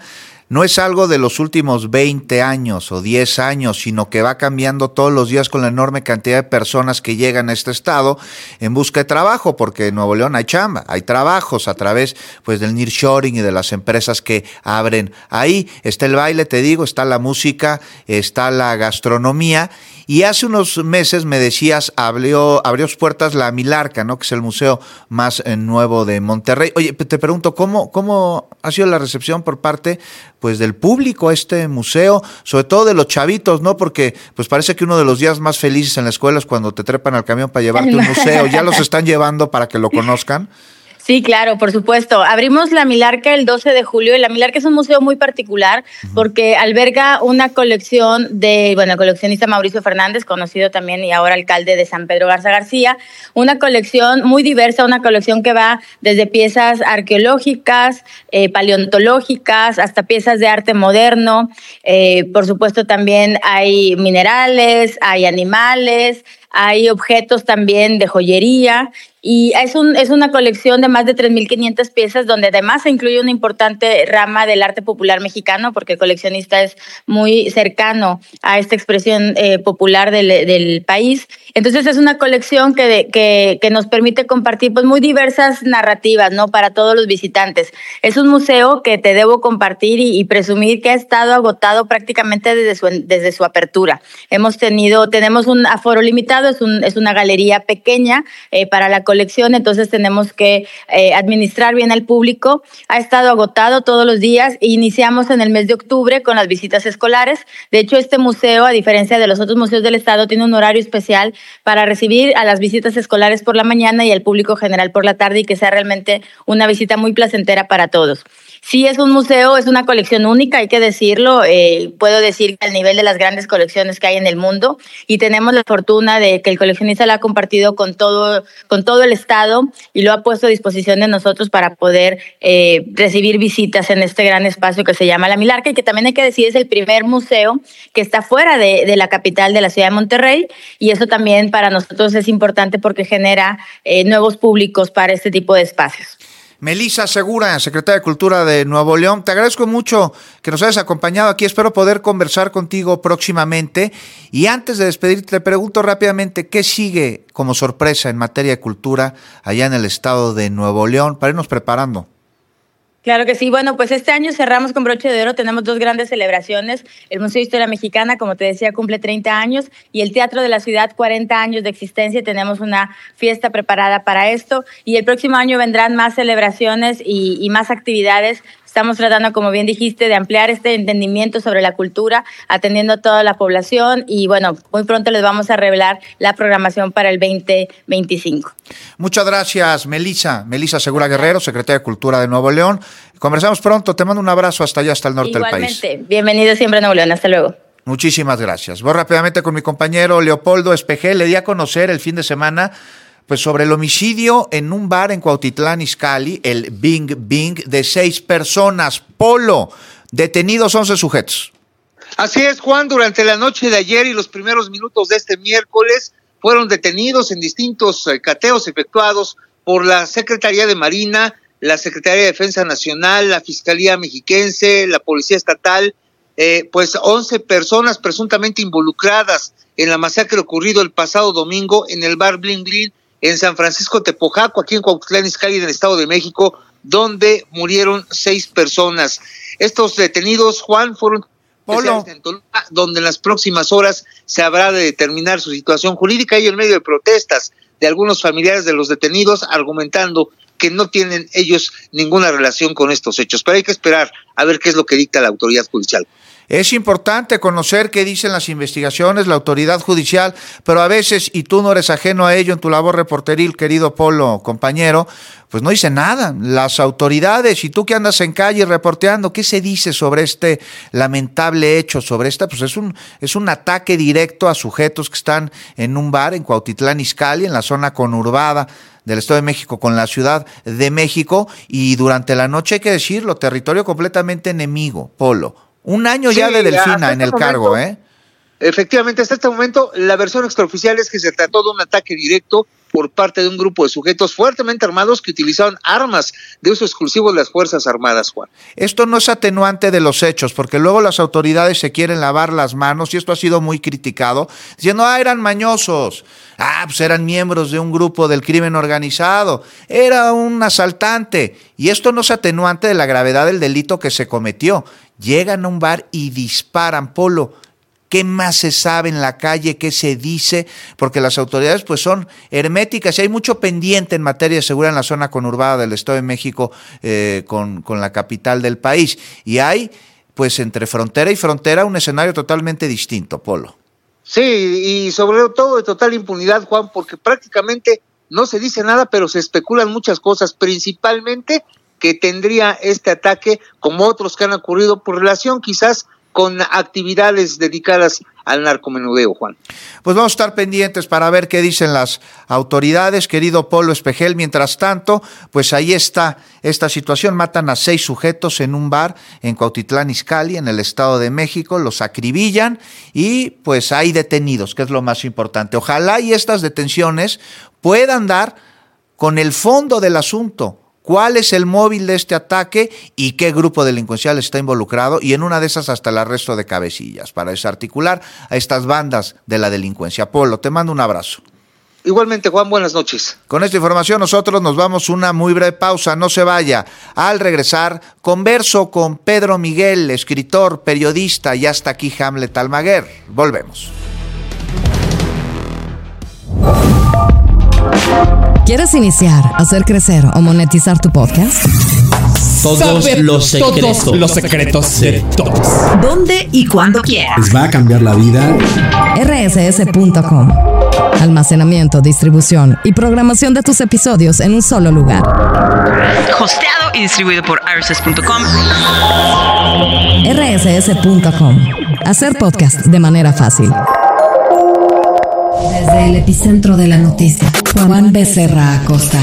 no es algo de los últimos veinte años o diez años, sino que va cambiando todos los días con la enorme cantidad de personas que llegan a este estado en busca de trabajo, porque en Nuevo León hay chamba, hay trabajos a través pues del nearshoring y de las empresas que abren ahí. Está el baile, te digo, está la música, está la gastronomía. Y hace unos meses me decías, abrió, abrió sus puertas la Milarca, ¿no? Que es el museo más eh, nuevo de Monterrey. Oye, te pregunto, ¿cómo, cómo ha sido la recepción por parte pues del público a este museo, sobre todo de los chavitos, ¿no? Porque pues parece que uno de los días más felices en la escuela es cuando te trepan al camión para llevarte a un museo. ¿Ya los están llevando para que lo conozcan? Sí, claro, por supuesto. Abrimos la Milarca el doce de julio y la Milarca es un museo muy particular porque alberga una colección de, bueno, el coleccionista Mauricio Fernández, conocido también y ahora alcalde de San Pedro Garza García, una colección muy diversa, una colección que va desde piezas arqueológicas, eh, paleontológicas, hasta piezas de arte moderno. Eh, por supuesto también hay minerales, hay animales, hay objetos también de joyería y es, un, es una colección de más de tres mil quinientas piezas donde además se incluye una importante rama del arte popular mexicano porque el coleccionista es muy cercano a esta expresión eh, popular del, del país. Entonces es una colección que, de, que, que nos permite compartir pues, muy diversas narrativas, ¿no? Para todos los visitantes. Es un museo que te debo compartir y, y presumir que ha estado agotado prácticamente desde su, desde su apertura. Hemos tenido, tenemos un aforo limitado, es, un, es una galería pequeña eh, para la colección, entonces tenemos que eh, administrar bien al público. Ha estado agotado todos los días e iniciamos en el mes de octubre con las visitas escolares. De hecho, este museo, a diferencia de los otros museos del estado, tiene un horario especial para recibir a las visitas escolares por la mañana y al público general por la tarde y que sea realmente una visita muy placentera para todos. Sí, es un museo, es una colección única, hay que decirlo. Eh, puedo decir que al nivel de las grandes colecciones que hay en el mundo y tenemos la fortuna de que el coleccionista la ha compartido con todo, con todo el estado y lo ha puesto a disposición de nosotros para poder eh, recibir visitas en este gran espacio que se llama La Milarca y que también hay que decir es el primer museo que está fuera de, de la capital de la ciudad de Monterrey y eso también para nosotros es importante porque genera eh, nuevos públicos para este tipo de espacios. Melissa Segura, secretaria de Cultura de Nuevo León, te agradezco mucho que nos hayas acompañado aquí, espero poder conversar contigo próximamente y antes de despedirte te pregunto rápidamente ¿qué sigue como sorpresa en materia de cultura allá en el estado de Nuevo León para irnos preparando? Claro que sí. Bueno, pues este año cerramos con broche de oro. Tenemos dos grandes celebraciones. El Museo de Historia Mexicana, como te decía, cumple treinta años y el Teatro de la Ciudad, cuarenta años de existencia. Tenemos una fiesta preparada para esto y el próximo año vendrán más celebraciones y, y más actividades. Estamos tratando, como bien dijiste, de ampliar este entendimiento sobre la cultura, atendiendo a toda la población y, bueno, muy pronto les vamos a revelar la programación para el veinte veinticinco. Muchas gracias, Melissa. Melissa Segura Guerrero, secretaria de Cultura de Nuevo León. Conversamos pronto. Te mando un abrazo hasta allá, hasta el norte Igualmente. del país. Igualmente. Bienvenido siempre a Nuevo León. Hasta luego. Muchísimas gracias. Voy rápidamente con mi compañero Leopoldo Espejel. Le di a conocer el fin de semana pues sobre el homicidio en un bar en Cuautitlán Izcalli, el Bing Bing, de seis personas. Polo, detenidos once sujetos. Así es, Juan, durante la noche de ayer y los primeros minutos de este miércoles fueron detenidos en distintos eh, cateos efectuados por la Secretaría de Marina, la Secretaría de Defensa Nacional, la Fiscalía Mexiquense, la Policía Estatal, eh, pues once personas presuntamente involucradas en la masacre ocurrido el pasado domingo en el bar Bling Bling en San Francisco Tepojaco, aquí en Cuautitlán Izcalli, en el Estado de México, donde murieron seis personas. Estos detenidos, Juan, fueron en Toluca, donde en las próximas horas se habrá de determinar su situación jurídica y en medio de protestas de algunos familiares de los detenidos argumentando que no tienen ellos ninguna relación con estos hechos. Pero hay que esperar a ver qué es lo que dicta la autoridad judicial. Es importante conocer qué dicen las investigaciones, la autoridad judicial, pero a veces, y tú no eres ajeno a ello en tu labor reporteril, querido Polo, compañero, pues no dice nada. Las autoridades, y tú que andas en calle reporteando, ¿qué se dice sobre este lamentable hecho? Sobre esta, pues es un, es un ataque directo a sujetos que están en un bar en Cuautitlán Izcalli, en la zona conurbada del Estado de México con la Ciudad de México, y durante la noche, hay que decirlo, territorio completamente enemigo, Polo. Un año sí, ya de Delfina en el momento, cargo, ¿eh? Efectivamente, hasta este momento la versión extraoficial es que se trató de un ataque directo por parte de un grupo de sujetos fuertemente armados que utilizaron armas de uso exclusivo de las Fuerzas Armadas, Juan. Esto no es atenuante de los hechos, porque luego las autoridades se quieren lavar las manos, y esto ha sido muy criticado, diciendo, ah, eran mañosos, ah, pues eran miembros de un grupo del crimen organizado, era un asaltante, y esto no es atenuante de la gravedad del delito que se cometió. Llegan a un bar y disparan. Polo, ¿qué más se sabe en la calle? ¿Qué se dice? Porque las autoridades pues son herméticas y hay mucho pendiente en materia de seguridad en la zona conurbada del Estado de México eh, con, con la capital del país. Y hay pues entre frontera y frontera un escenario totalmente distinto, Polo. Sí, y sobre todo de total impunidad, Juan, porque prácticamente no se dice nada, pero se especulan muchas cosas, principalmente que tendría este ataque, como otros que han ocurrido, por relación quizás con actividades dedicadas al narcomenudeo, Juan. Pues vamos a estar pendientes para ver qué dicen las autoridades, querido Polo Espejel. Mientras tanto, pues ahí está esta situación. Matan a seis sujetos en un bar en Cuautitlán Izcalli, en el Estado de México, los acribillan y pues hay detenidos, que es lo más importante. Ojalá y estas detenciones puedan dar con el fondo del asunto. ¿Cuál es el móvil de este ataque y qué grupo delincuencial está involucrado? Y en una de esas hasta el arresto de cabecillas para desarticular a estas bandas de la delincuencia. Polo, te mando un abrazo. Igualmente, Juan, buenas noches. Con esta información nosotros nos vamos a una muy breve pausa, no se vaya. Al regresar, converso con Pedro Miguel, escritor, periodista, y hasta aquí Hamlet Almaguer. Volvemos. ¿Quieres iniciar, hacer crecer o monetizar tu podcast? Todos Saber los secretos. Todos los secretos de todos. ¿Dónde y cuándo quieras? ¿Les va a cambiar la vida? R S S punto com. Almacenamiento, distribución y programación de tus episodios en un solo lugar. Hosteado y distribuido por R S S punto com. R S S punto com. Hacer podcast de manera fácil. Desde el epicentro de la noticia, Juan Becerra Acosta.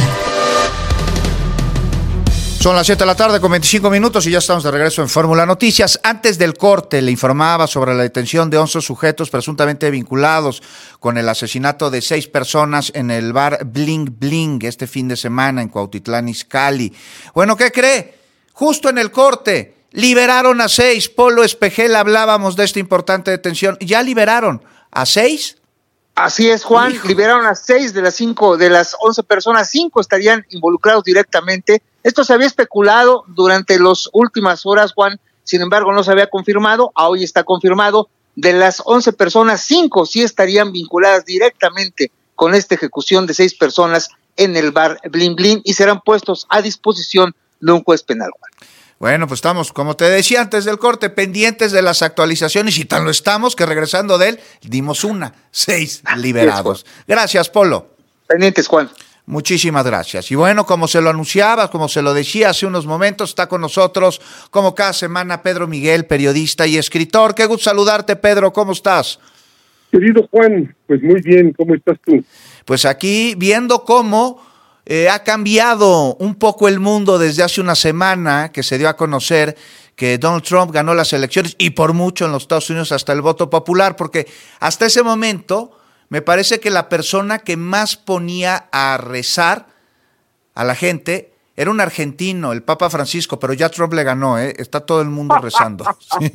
Son las siete de la tarde con veinticinco minutos y ya estamos de regreso en Fórmula Noticias. Antes del corte le informaba sobre la detención de once sujetos presuntamente vinculados con el asesinato de seis personas en el bar Bling Bling este fin de semana en Cuautitlán Izcalli. Bueno, ¿qué cree? Justo en el corte liberaron a seis. Polo Espejel, hablábamos de esta importante detención. ¿Ya liberaron a seis? Así es, Juan. Hijo. Liberaron a seis de las cinco, de las once personas, cinco estarían involucrados directamente. Esto se había especulado durante las últimas horas, Juan, sin embargo no se había confirmado, hoy está confirmado. De las once personas, cinco sí estarían vinculadas directamente con esta ejecución de seis personas en el bar Bling Bling y serán puestos a disposición de un juez penal, Juan. Bueno, pues estamos, como te decía antes del corte, pendientes de las actualizaciones y tan lo estamos que regresando de él, dimos una, seis liberados. Gracias, Polo. Pendientes, Juan. Muchísimas gracias. Y bueno, como se lo anunciaba, como se lo decía hace unos momentos, está con nosotros, como cada semana, Pedro Miguel, periodista y escritor. Qué gusto saludarte, Pedro, ¿cómo estás? Querido Juan, pues muy bien, ¿cómo estás tú? Pues aquí viendo cómo Eh, ha cambiado un poco el mundo desde hace una semana que se dio a conocer que Donald Trump ganó las elecciones y por mucho en los Estados Unidos hasta el voto popular, porque hasta ese momento me parece que la persona que más ponía a rezar a la gente era un argentino, el Papa Francisco, pero ya Trump le ganó, ¿eh? Está todo el mundo rezando. Sí.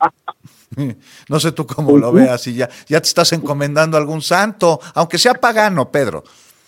No sé tú cómo lo veas, si ya, ya te estás encomendando a algún santo, aunque sea pagano, Pedro.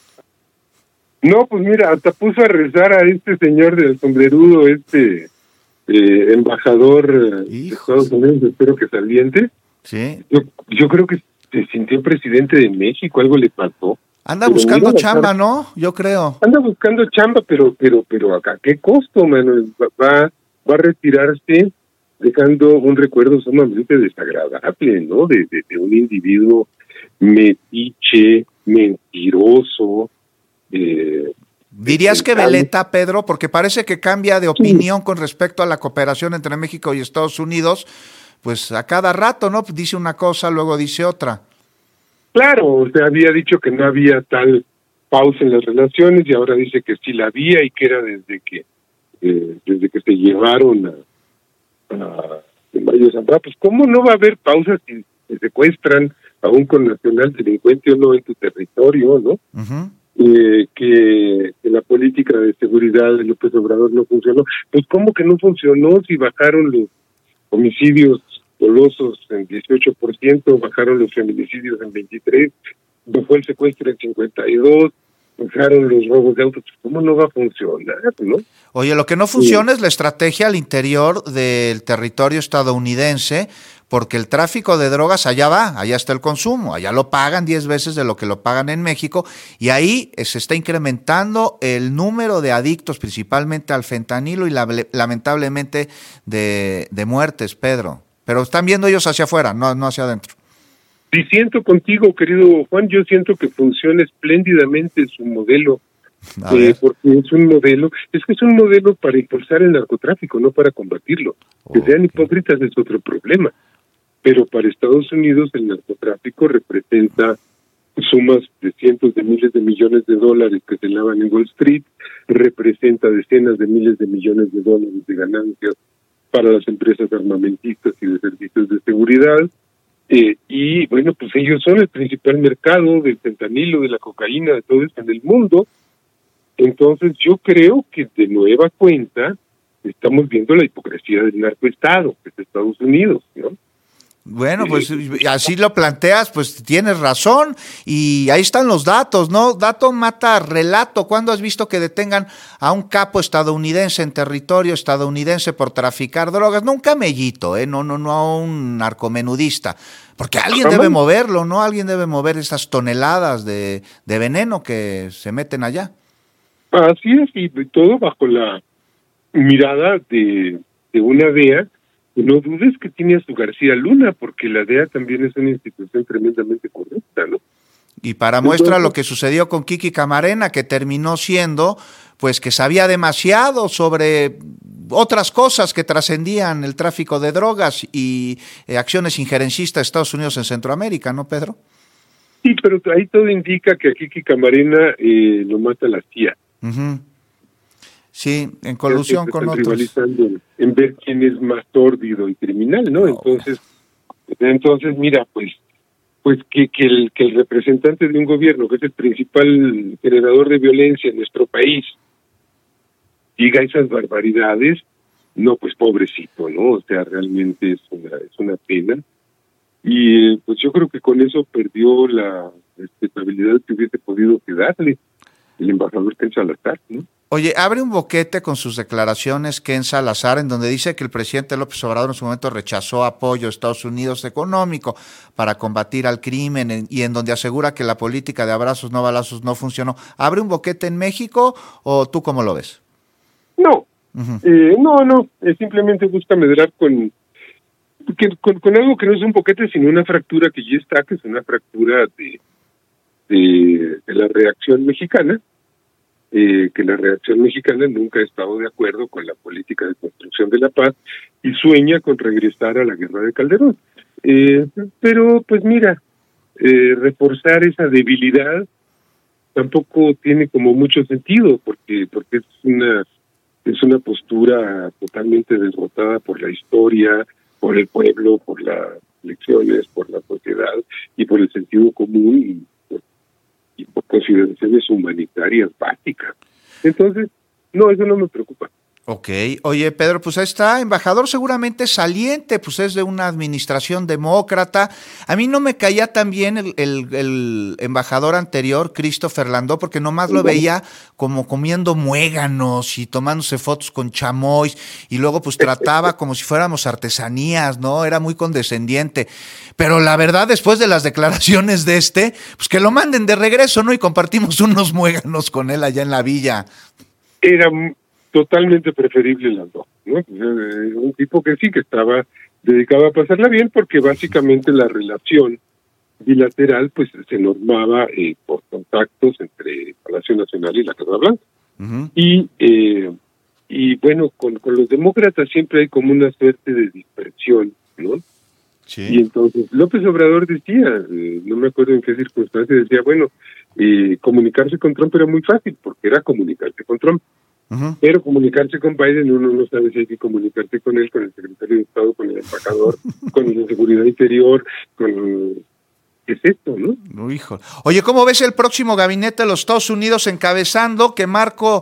No, pues mira, hasta puso a rezar a este señor del sombrerudo, este eh, embajador Hijo. de Estados Unidos, espero que saliente. Sí. Yo, yo creo que se sintió presidente de México, algo le pasó. Anda pero buscando chamba, ¿no? Yo creo. Anda buscando chamba, pero pero pero acá, ¿qué costo, mano? Va, va a retirarse dejando un recuerdo sumamente desagradable, ¿no? De, de, de un individuo metiche, mentiroso. Eh, ¿Dirías que veleta, Pedro? Porque parece que cambia de opinión sí. con respecto a la cooperación entre México y Estados Unidos, pues a cada rato, ¿no? Dice una cosa, luego dice otra. Claro, o sea, había dicho que no había tal pausa en las relaciones y ahora dice que sí la había y que era desde que eh, desde que se llevaron a, a Mario Zambada. Pues ¿cómo no va a haber pausas si se secuestran a un connacional delincuente o no en tu territorio, no? Uh-huh. eh, que, que la política de seguridad de López Obrador no funcionó. Pues ¿cómo que no funcionó si bajaron los homicidios dolosos en dieciocho por ciento, bajaron los feminicidios en veintitrés por ciento, bajó el secuestro en cincuenta y dos por ciento, bajaron los robos de autos? ¿Cómo no va a funcionar, no? Oye, lo que no funciona sí. es la estrategia al interior del territorio estadounidense, porque el tráfico de drogas allá va, allá está el consumo, allá lo pagan diez veces de lo que lo pagan en México, y ahí se está incrementando el número de adictos, principalmente al fentanilo y la, lamentablemente de, de muertes, Pedro. Pero están viendo ellos hacia afuera, no, no hacia adentro. Sí, siento contigo, querido Juan, yo siento que funciona espléndidamente su modelo, eh, porque es un modelo, es que es un modelo para impulsar el narcotráfico, no para combatirlo. Okay. Que sean hipócritas es otro problema, pero para Estados Unidos el narcotráfico representa sumas de cientos de miles de millones de dólares que se lavan en Wall Street, representa decenas de miles de millones de dólares de ganancias para las empresas armamentistas y de servicios de seguridad. Eh, y bueno, pues ellos son el principal mercado del fentanilo, de la cocaína, de todo esto en el mundo. Entonces yo creo que de nueva cuenta estamos viendo la hipocresía del narcoestado, que es Estados Unidos, ¿no? Bueno, pues así lo planteas, pues tienes razón, y ahí están los datos, ¿no? Dato mata relato. ¿Cuándo has visto que detengan a un capo estadounidense en territorio estadounidense por traficar drogas? No un camellito, ¿eh? No, no, no a un narcomenudista, porque alguien debe moverlo, ¿no? Alguien debe mover esas toneladas de, de veneno que se meten allá. Así es, y todo bajo la mirada de, de una D E A. No dudes que tiene a su García Luna, porque la D E A también es una institución tremendamente corrupta, ¿no? Y para muestra Entonces, lo que sucedió con Kiki Camarena, que terminó siendo, pues que sabía demasiado sobre otras cosas que trascendían el tráfico de drogas y eh, acciones injerencistas de Estados Unidos en Centroamérica, ¿no, Pedro? Sí, pero ahí todo indica que a Kiki Camarena eh, lo mata la C I A. Uh-huh. Sí, en colusión con otros. Rivalizando en ver quién es más tórdido y criminal, ¿no? no entonces, entonces mira, pues, pues que, que el que el representante de un gobierno, que es el principal generador de violencia en nuestro país, diga esas barbaridades, no, pues pobrecito, ¿no? O sea, realmente es una, es una pena. Y eh, pues yo creo que con eso perdió la respetabilidad que hubiese podido quedarle el embajador Ken Salazar, ¿no? Oye, abre un boquete con sus declaraciones Ken Salazar, en donde dice que el presidente López Obrador en su momento rechazó apoyo a Estados Unidos económico para combatir al crimen, y en donde asegura que la política de abrazos no balazos no funcionó. ¿Abre un boquete en México o tú cómo lo ves? No, uh-huh. eh, no, no, eh, simplemente busca medrar con, que, con, con algo que no es un boquete, sino una fractura que ya está, que es una fractura de, de, de la reacción mexicana. Eh, que la reacción mexicana nunca ha estado de acuerdo con la política de construcción de la paz y sueña con regresar a la guerra de Calderón. Eh, pero, pues mira, eh, reforzar esa debilidad tampoco tiene como mucho sentido, porque porque es una es una postura totalmente derrotada por la historia, por el pueblo, por las elecciones, por la sociedad y por el sentido común y y por consideraciones humanitarias básicas. Entonces, no, eso no me preocupa. Ok. Oye, Pedro, pues ahí está, embajador seguramente saliente, pues es de una administración demócrata. A mí no me caía tan bien el, el, el embajador anterior, Christopher Landó, porque nomás lo veía como comiendo muéganos y tomándose fotos con chamois, y luego pues trataba como si fuéramos artesanías, ¿no? Era muy condescendiente. Pero la verdad, después de las declaraciones de este, pues que lo manden de regreso, ¿no? Y compartimos unos muéganos con él allá en la villa. Era totalmente preferible las dos, ¿no? Un tipo que sí, que estaba dedicado a pasarla bien, porque básicamente la relación bilateral pues se normaba eh, por contactos entre Palacio Nacional y la Casa Blanca. Uh-huh. Y eh, y bueno, con, con los demócratas siempre hay como una suerte de dispersión, ¿no? Sí. Y entonces López Obrador decía, eh, no me acuerdo en qué circunstancia, decía, bueno, eh, comunicarse con Trump era muy fácil, porque era comunicarse con Trump. Uh-huh. Pero comunicarse con Biden, uno no sabe si hay que comunicarse con él, con el secretario de Estado, con el embajador, con el de Seguridad Interior, con ¿qué es esto, no? No, hijo. Oye, ¿cómo ves el próximo gabinete de los Estados Unidos encabezando que Marco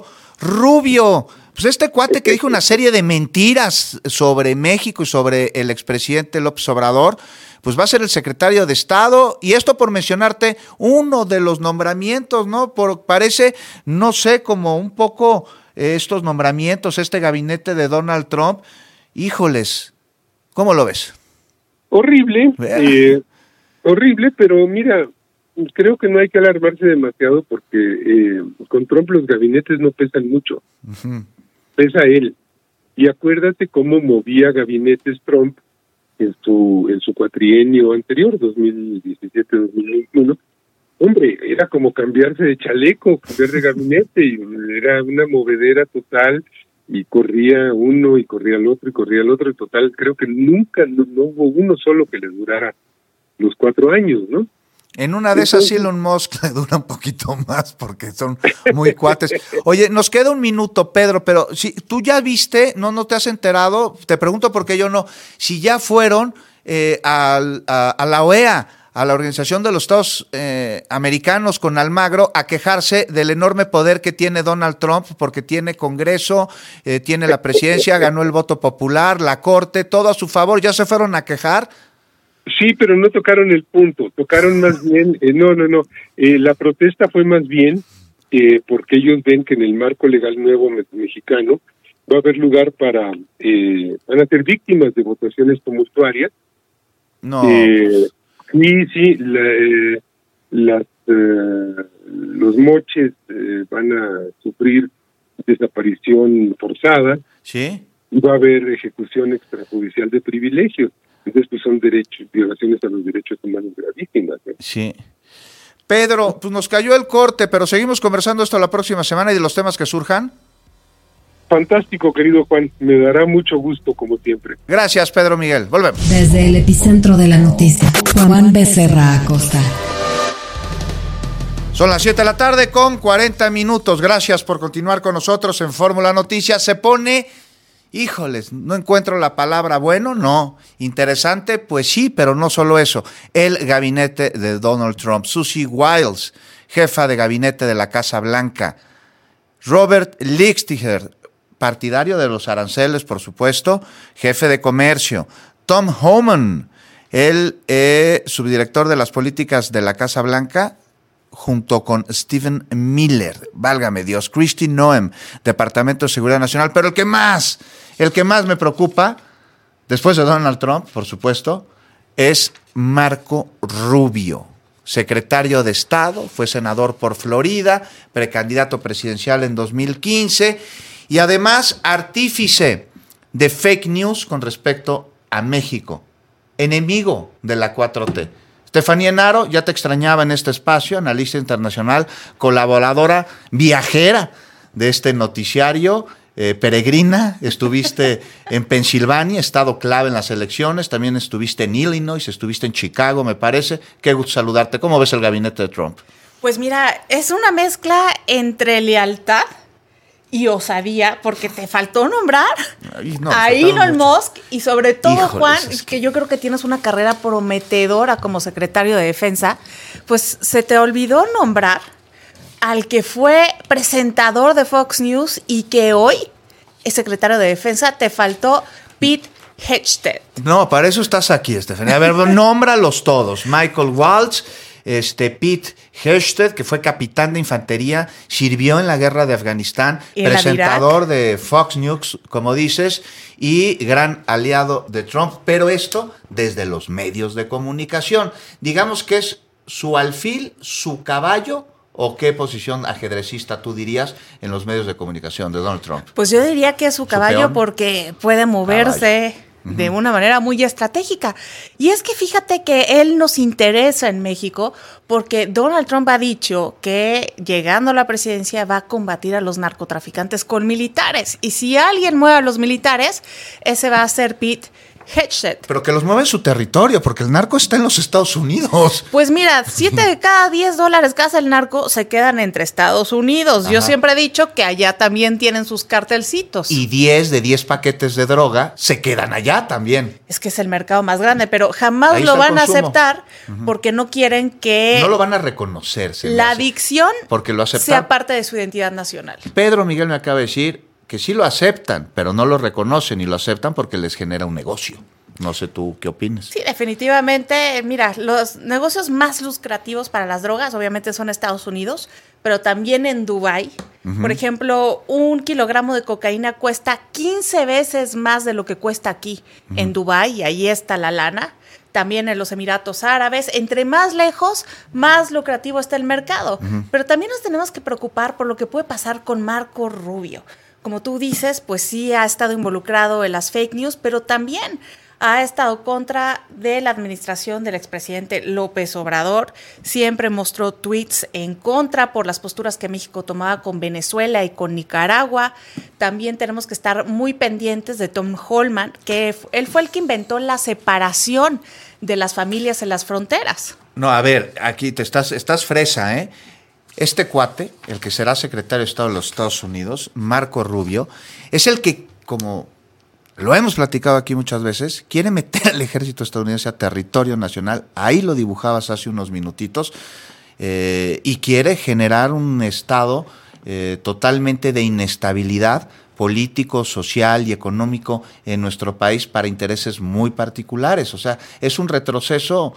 Rubio? Pues este cuate que dijo una serie de mentiras sobre México y sobre el expresidente López Obrador, pues va a ser el secretario de Estado, y esto por mencionarte uno de los nombramientos, ¿no? Por, parece, no sé, como un poco eh, estos nombramientos, este gabinete de Donald Trump, híjoles, ¿cómo lo ves? Horrible, eh, horrible, pero mira, creo que no hay que alarmarse demasiado porque eh, con Trump los gabinetes no pesan mucho. Uh-huh. Pesa él. Y acuérdate cómo movía gabinetes Trump en su en su cuatrienio anterior, dos mil diecisiete dos mil veintiuno. Hombre, era como cambiarse de chaleco, cambiar de gabinete, y era una movedera total, y corría uno y corría el otro y corría el otro, y total, creo que nunca, no, no hubo uno solo que le durara los cuatro años, ¿no? En una de esas Elon Musk le dura un poquito más porque son muy cuates. Oye, nos queda un minuto, Pedro, pero si tú ya viste, no, no te has enterado, te pregunto porque yo no, si ya fueron eh, a, a, a la O E A, a la Organización de los Estados eh, Americanos con Almagro, a quejarse del enorme poder que tiene Donald Trump, porque tiene Congreso, eh, tiene la presidencia, ganó el voto popular, la Corte, todo a su favor. ¿Ya se fueron a quejar? Sí, pero no tocaron el punto, tocaron más bien, eh, no, no, no, eh, la protesta fue más bien eh, porque ellos ven que en el marco legal nuevo me- mexicano va a haber lugar para, eh, van a ser víctimas de votaciones tumultuarias. No. Eh, sí, sí, la, eh, las, eh, los moches eh, van a sufrir desaparición forzada. Sí. Y va a haber ejecución extrajudicial de privilegios. Entonces, pues son derechos, violaciones a los derechos humanos gravísimas, ¿no? Sí. Pedro, pues nos cayó el corte, pero seguimos conversando esto la próxima semana y de los temas que surjan. Fantástico, querido Juan. Me dará mucho gusto, como siempre. Gracias, Pedro Miguel. Volvemos. Desde el epicentro de la noticia, Juan Becerra Acosta. Son las siete de la tarde con cuarenta minutos. Gracias por continuar con nosotros en Fórmula Noticias. Se pone... Híjoles, no encuentro la palabra bueno, no. Interesante, pues sí, pero no solo eso. El gabinete de Donald Trump. Susie Wiles, jefa de gabinete de la Casa Blanca. Robert Lighthizer, partidario de los aranceles, por supuesto, jefe de comercio. Tom Homan, el eh, subdirector de las políticas de la Casa Blanca, junto con Stephen Miller, válgame Dios, Kristi Noem, Departamento de Seguridad Nacional, pero el que más, el que más me preocupa, después de Donald Trump, por supuesto, es Marco Rubio, secretario de Estado, fue senador por Florida, precandidato presidencial en dos mil quince, y además artífice de fake news con respecto a México, enemigo de la cuatro T. Estefanía Enaro, ya te extrañaba en este espacio, analista internacional, colaboradora viajera de este noticiario, eh, peregrina, estuviste en Pensilvania, estado clave en las elecciones, también estuviste en Illinois, estuviste en Chicago, me parece. Qué gusto saludarte. ¿Cómo ves el gabinete de Trump? Pues mira, es una mezcla entre lealtad y osadía, porque te faltó nombrar Ay, no, a Elon Musk y sobre todo, Híjoles, Juan, es que... que yo creo que tienes una carrera prometedora como secretario de Defensa, pues se te olvidó nombrar al que fue presentador de Fox News y que hoy es secretario de Defensa. Te faltó Pete Hegseth. No, para eso estás aquí, Estefanía. A ver, nómbralos todos. Michael Waltz, Este, Pete Hegseth, que fue capitán de infantería, sirvió en la guerra de Afganistán, presentador de Fox News, como dices, y gran aliado de Trump, pero esto desde los medios de comunicación. Digamos que es su alfil, su caballo, ¿o qué posición ajedrecista tú dirías en los medios de comunicación de Donald Trump? Pues yo diría que es su caballo, ¿Su porque puede moverse caballo. de una manera muy estratégica. Y es que fíjate que él nos interesa en México porque Donald Trump ha dicho que llegando a la presidencia va a combatir a los narcotraficantes con militares. Y si alguien mueve a los militares, ese va a ser Pete Headset. Pero que los mueve en su territorio, porque el narco está en los Estados Unidos. Pues mira, siete de cada diez dólares que hace el narco se quedan entre Estados Unidos. Ajá. Yo siempre he dicho que allá también tienen sus cartelcitos. Y diez de diez paquetes de droga se quedan allá también. Es que es el mercado más grande, pero jamás Ahí lo van a aceptar uh-huh. porque no quieren que... No lo van a reconocer. La adicción porque lo aceptan. sea parte de su identidad nacional. Pedro Miguel me acaba de decir que sí lo aceptan, pero no lo reconocen y lo aceptan porque les genera un negocio. No sé tú qué opinas. Sí, definitivamente. Mira, los negocios más lucrativos para las drogas obviamente son Estados Unidos, pero también en Dubái. Uh-huh. Por ejemplo, un kilogramo de cocaína cuesta quince veces más de lo que cuesta aquí uh-huh. en Dubái, y ahí está la lana. También en los Emiratos Árabes. Entre más lejos, más lucrativo está el mercado. Uh-huh. Pero también nos tenemos que preocupar por lo que puede pasar con Marco Rubio. Como tú dices, pues sí ha estado involucrado en las fake news, pero también ha estado contra de la administración del expresidente López Obrador. Siempre mostró tweets en contra por las posturas que México tomaba con Venezuela y con Nicaragua. También tenemos que estar muy pendientes de Tom Homan, que él fue el que inventó la separación de las familias en las fronteras. No, a ver, aquí te estás, estás fresa, ¿eh? Este cuate, el que será secretario de Estado de los Estados Unidos, Marco Rubio, es el que, como lo hemos platicado aquí muchas veces, quiere meter al ejército estadounidense a territorio nacional. Ahí lo dibujabas hace unos minutitos. Eh, y quiere generar un estado eh, totalmente de inestabilidad político, social y económico en nuestro país para intereses muy particulares. O sea, es un retroceso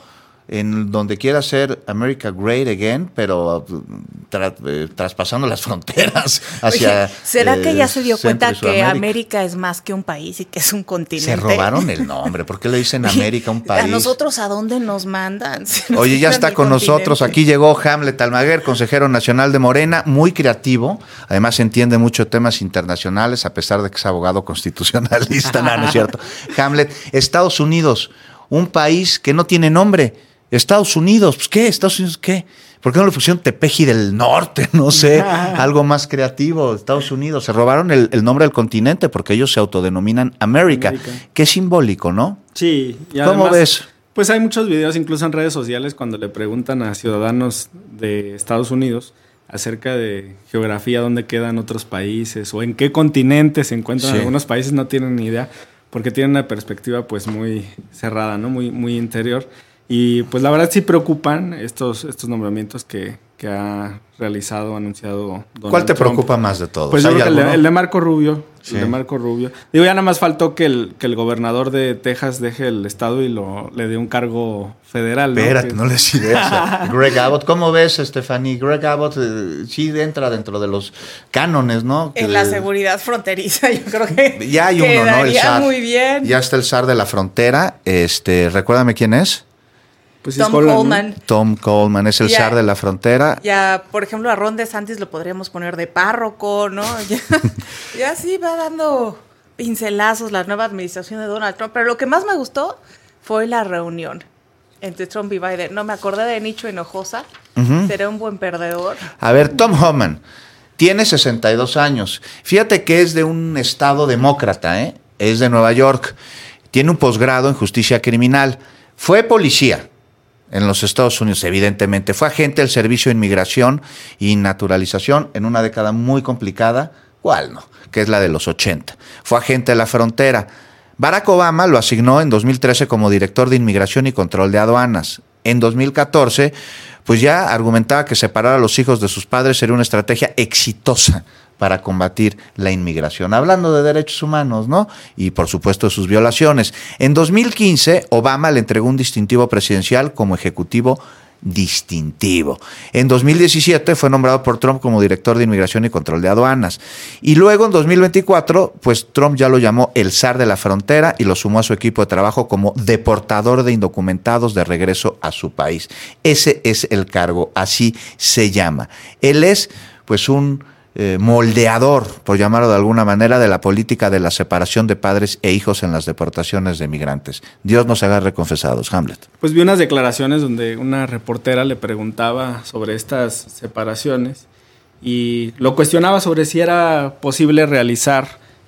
en donde quiera ser America Great Again, pero tra- eh, traspasando las fronteras hacia... Oye, ¿será eh, que ya se dio cuenta que América es más que un país y que es un continente? Se robaron el nombre. ¿Por qué le dicen América un país? ¿A nosotros a dónde nos mandan? Si Oye, ya está con nosotros. Aquí llegó Hamlet Almaguer, consejero nacional de Morena, muy creativo. Además entiende mucho de temas internacionales, a pesar de que es abogado constitucionalista. No, no es cierto. Hamlet, Estados Unidos, un país que no tiene nombre. Estados Unidos, pues ¿qué? ¿Estados Unidos qué? ¿Por qué no le pusieron Tepeji del Norte? No sé, algo más creativo. Estados Unidos, se robaron el, el nombre del continente porque ellos se autodenominan América. Qué simbólico, ¿no? Sí. Y ¿Cómo además, ves? Pues hay muchos videos, incluso en redes sociales, cuando le preguntan a ciudadanos de Estados Unidos acerca de geografía, dónde quedan otros países o en qué continente se encuentran. Sí. Algunos países no tienen ni idea porque tienen una perspectiva pues muy cerrada, ¿no? Muy, muy interior. Y pues la verdad sí preocupan estos, estos nombramientos que, que ha realizado, anunciado Donald ¿Cuál te Trump. preocupa más de todos? Pues yo creo que el de, el de Marco Rubio. Sí. El de Marco Rubio. Digo, ya nada más faltó que el, que el gobernador de Texas deje el estado y lo, le dé un cargo federal. ¿no? Espérate, que... no les ideas. Greg Abbott, ¿cómo ves, Stephanie? Greg Abbott eh, sí entra dentro de los cánones, ¿no? En que la de... seguridad fronteriza, yo creo que ya hay uno, ¿no? El zar. Muy bien. Ya está el zar de la frontera. Este, recuérdame quién es. Pues Tom Coleman. Tom Coleman es el ya, zar de la frontera. Ya, por ejemplo, a Ron DeSantis lo podríamos poner de párroco, ¿no? Ya, ya sí va dando pincelazos la nueva administración de Donald Trump. Pero lo que más me gustó fue la reunión entre Trump y Biden. No, me acordé de Nicho Hinojosa. Uh-huh. Será un buen perdedor. A ver, Tom Homan tiene sesenta y dos años. Fíjate que es de un estado demócrata, ¿eh? Es de Nueva York. Tiene un posgrado en justicia criminal. Fue policía en los Estados Unidos, evidentemente. Fue agente del Servicio de Inmigración y Naturalización en una década muy complicada. ¿Cuál no? Que es la de los ochenta. Fue agente de la frontera. Barack Obama lo asignó en dos mil trece como director de Inmigración y Control de Aduanas. En dos mil catorce, pues ya argumentaba que separar a los hijos de sus padres sería una estrategia exitosa para combatir la inmigración. Hablando de derechos humanos, ¿no? Y por supuesto de sus violaciones. En dos mil quince, Obama le entregó un distintivo presidencial como ejecutivo distintivo. En dos mil diecisiete fue nombrado por Trump como director de Inmigración y Control de Aduanas. Y luego en dos mil veinticuatro, pues Trump ya lo llamó el zar de la frontera y lo sumó a su equipo de trabajo como deportador de indocumentados de regreso a su país. Ese es el cargo, así se llama. Él es pues un Eh, moldeador, por llamarlo de alguna manera, de la política de la separación de padres e hijos en las deportaciones de migrantes. Dios nos agarre confesados. Hamlet. Pues vi unas declaraciones donde una reportera le preguntaba sobre estas separaciones y lo cuestionaba sobre si era posible realizar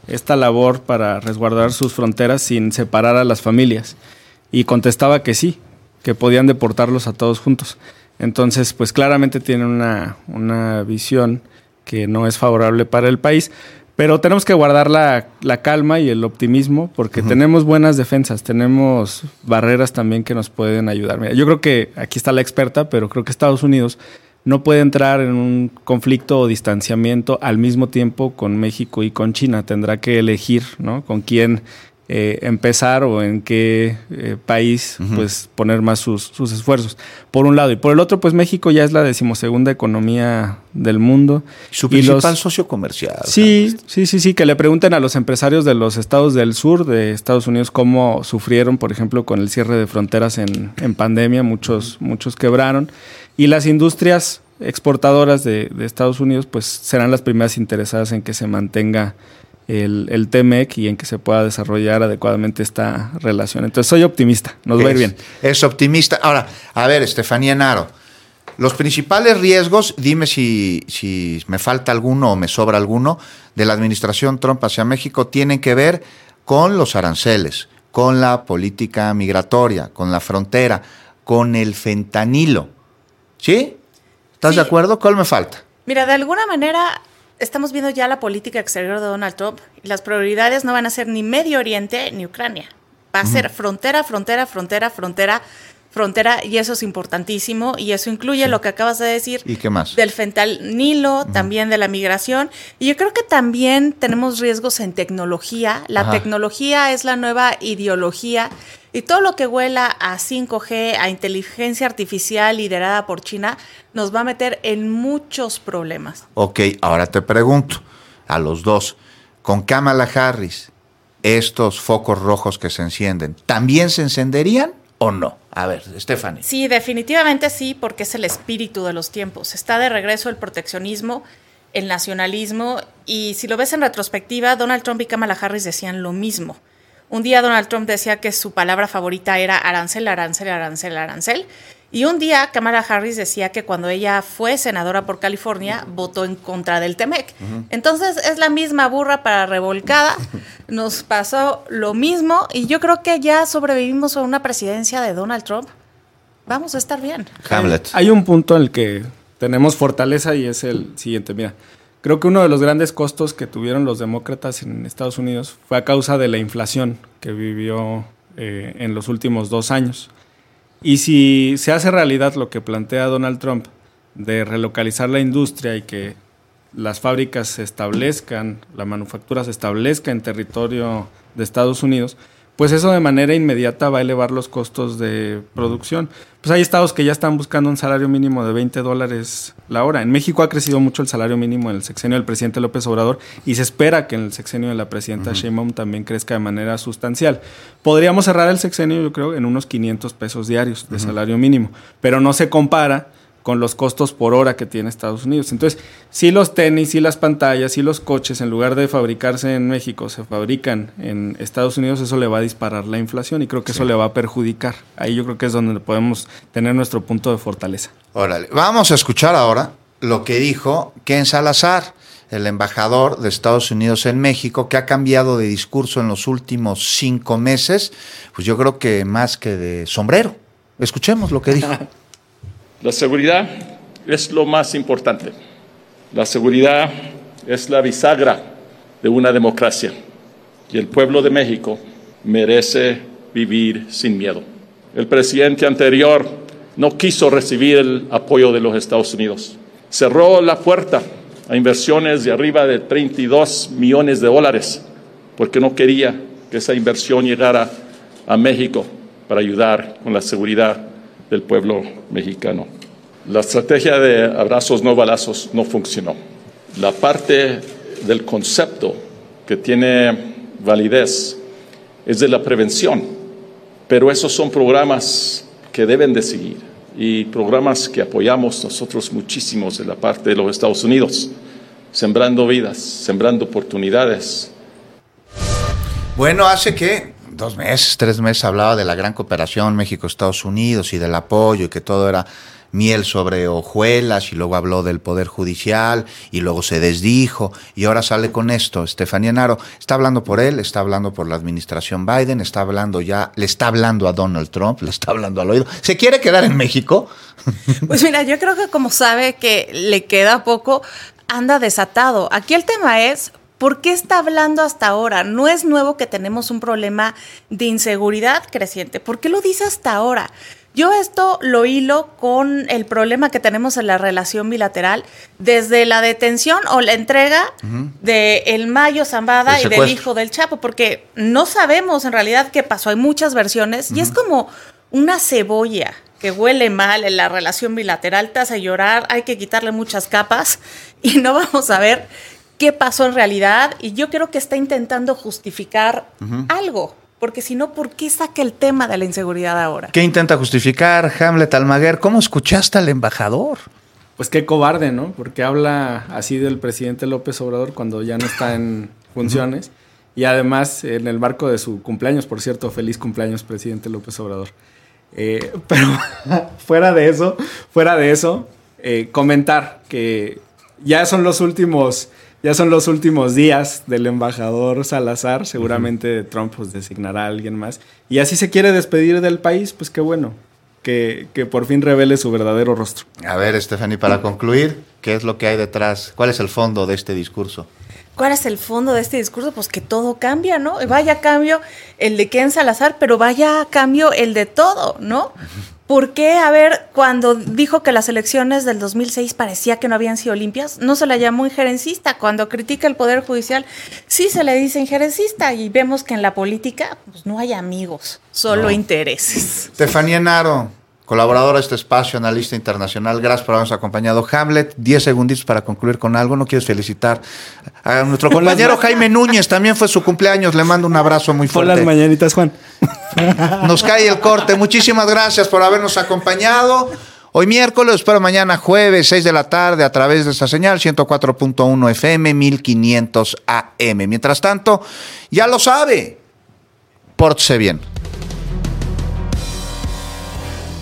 esta labor para resguardar sus fronteras sin separar a las familias. Y contestaba que sí, que podían deportarlos a todos juntos. Entonces, pues claramente tienen una, una visión que no es favorable para el país, pero tenemos que guardar la, la calma y el optimismo porque uh-huh. tenemos buenas defensas, tenemos barreras también que nos pueden ayudar. Mira, yo creo que aquí está la experta, pero creo que Estados Unidos no puede entrar en un conflicto o distanciamiento al mismo tiempo con México y con China. Tendrá que elegir, ¿no?, con quién eh, empezar o en qué eh, país uh-huh. pues poner más sus, sus esfuerzos, por un lado. Y por el otro, pues México ya es la decimosegunda economía del mundo. Su principal los, socio comercial. Sí, sí, sí, sí, que le pregunten a los empresarios de los estados del sur de Estados Unidos cómo sufrieron, por ejemplo, con el cierre de fronteras en, en pandemia. Muchos, muchos quebraron. Y las industrias exportadoras de, de Estados Unidos pues serán las primeras interesadas en que se mantenga el, el T M E C y en que se pueda desarrollar adecuadamente esta relación. Entonces soy optimista, nos es, va a ir bien. Es optimista. Ahora, a ver, Estefanía Naro, los principales riesgos, dime si, si me falta alguno o me sobra alguno, de la administración Trump hacia México tienen que ver con los aranceles, con la política migratoria, con la frontera, con el fentanilo. ¿Sí? ¿Estás sí. de acuerdo? ¿Cuál me falta? Mira, de alguna manera estamos viendo ya la política exterior de Donald Trump y las prioridades no van a ser ni Medio Oriente ni Ucrania. Va a uh-huh. ser frontera, frontera, frontera, frontera, frontera, y eso es importantísimo, y eso incluye sí. lo que acabas de decir. ¿Y qué más? Del fentanilo, uh-huh. también de la migración, y yo creo que también tenemos riesgos en tecnología. La Ajá. tecnología es la nueva ideología, y todo lo que huela a cinco G, a inteligencia artificial liderada por China, nos va a meter en muchos problemas. Ok, ahora te pregunto a los dos, con Kamala Harris, estos focos rojos que se encienden, ¿también se encenderían o no? A ver, Stephanie. Sí, definitivamente sí, porque es el espíritu de los tiempos. Está de regreso el proteccionismo, el nacionalismo, y si lo ves en retrospectiva, Donald Trump y Kamala Harris decían lo mismo. Un día Donald Trump decía que su palabra favorita era arancel, arancel, arancel, arancel. Y un día Kamala Harris decía que cuando ella fue senadora por California, votó en contra del T M E C. Uh-huh. Entonces es la misma burra para revolcada. Nos pasó lo mismo y yo creo que ya sobrevivimos a una presidencia de Donald Trump. Vamos a estar bien. Hamlet. Hay un punto en el que tenemos fortaleza y es el siguiente. Mira, creo que uno de los grandes costos que tuvieron los demócratas en Estados Unidos fue a causa de la inflación que vivió eh, en los últimos dos años. Y si se hace realidad lo que plantea Donald Trump de relocalizar la industria y que las fábricas se establezcan, la manufactura se establezca en territorio de Estados Unidos, pues eso de manera inmediata va a elevar los costos de producción. Pues hay estados que ya están buscando un salario mínimo de veinte dólares la hora. En México ha crecido mucho el salario mínimo en el sexenio del presidente López Obrador y se espera que en el sexenio de la presidenta uh-huh. Sheinbaum también crezca de manera sustancial. Podríamos cerrar el sexenio, yo creo, en unos quinientos pesos diarios de uh-huh. salario mínimo, pero no se compara con los costos por hora que tiene Estados Unidos. Entonces, si los tenis, si las pantallas, si los coches, en lugar de fabricarse en México, se fabrican en Estados Unidos, eso le va a disparar la inflación y creo que sí. eso le va a perjudicar. Ahí yo creo que es donde podemos tener nuestro punto de fortaleza. Órale, vamos a escuchar ahora lo que dijo Ken Salazar, el embajador de Estados Unidos en México, que ha cambiado de discurso en los últimos cinco meses, pues yo creo que más que de sombrero. Escuchemos lo que dijo. La seguridad es lo más importante. La seguridad es la bisagra de una democracia y el pueblo de México merece vivir sin miedo. El presidente anterior no quiso recibir el apoyo de los Estados Unidos. Cerró la puerta a inversiones de arriba de treinta y dos millones de dólares porque no quería que esa inversión llegara a México para ayudar con la seguridad del pueblo mexicano. La estrategia de abrazos no balazos no funcionó. La parte del concepto que tiene validez es de la prevención, pero esos son programas que deben de seguir y programas que apoyamos nosotros muchísimos de la parte de los Estados Unidos, sembrando vidas, sembrando oportunidades. Bueno, hace que dos meses, tres meses hablaba de la gran cooperación México-Estados Unidos y del apoyo y que todo era miel sobre hojuelas y luego habló del Poder Judicial y luego se desdijo y ahora sale con esto. Estefanía Naro está hablando por él, está hablando por la administración Biden, está hablando ya, le está hablando a Donald Trump, le está hablando al oído. ¿Se quiere quedar en México? Pues mira, yo creo que como sabe que le queda poco, anda desatado. Aquí el tema es, ¿por qué está hablando hasta ahora? No es nuevo que tenemos un problema de inseguridad creciente. ¿Por qué lo dice hasta ahora? Yo esto lo hilo con el problema que tenemos en la relación bilateral desde la detención o la entrega uh-huh. de el Mayo Zambada y del hijo del Chapo, porque no sabemos en realidad qué pasó. Hay muchas versiones uh-huh. y es como una cebolla que huele mal en la relación bilateral, te hace llorar, hay que quitarle muchas capas y no vamos a ver qué pasó en realidad. Y yo creo que está intentando justificar uh-huh. algo, porque si no, ¿por qué saca el tema de la inseguridad ahora? ¿Qué intenta justificar Hamlet Almaguer? ¿Cómo escuchaste al embajador? Pues qué cobarde, ¿no? Porque habla así del presidente López Obrador cuando ya no está en funciones uh-huh. y además en el marco de su cumpleaños, por cierto, feliz cumpleaños, presidente López Obrador. Eh, pero fuera de eso, fuera de eso, eh, comentar que ya son los últimos, ya son los últimos días del embajador Salazar. Seguramente uh-huh. Trump pues, designará a alguien más. Y así se quiere despedir del país, pues qué bueno, que, que por fin revele su verdadero rostro. A ver, Stephanie, para concluir, ¿qué es lo que hay detrás? ¿Cuál es el fondo de este discurso? ¿Cuál es el fondo de este discurso? Pues que todo cambia, ¿no? Vaya cambio el de Ken Salazar, pero vaya cambio el de todo, ¿no? ¿Por qué? A ver, cuando dijo que las elecciones del dos mil seis parecía que no habían sido limpias, no se la llamó injerencista. Cuando critica el Poder Judicial, sí se le dice injerencista. Y vemos que en la política pues no hay amigos, solo no. intereses. Estefanía Naro, colaboradora de este espacio, analista internacional. Gracias por habernos acompañado. Hamlet, diez segunditos para concluir con algo. ¿No quieres felicitar a nuestro compañero Jaime Núñez? También fue su cumpleaños. Le mando un abrazo muy fuerte. Por las mañanitas, Juan. Nos cae el corte. Muchísimas gracias por habernos acompañado. Hoy miércoles, espero mañana jueves, seis de la tarde, a través de esta señal, ciento cuatro punto uno F M, mil quinientos A M. Mientras tanto, ya lo sabe, pórtese bien.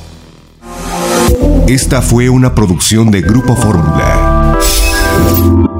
Esta fue una producción de Grupo Fórmula.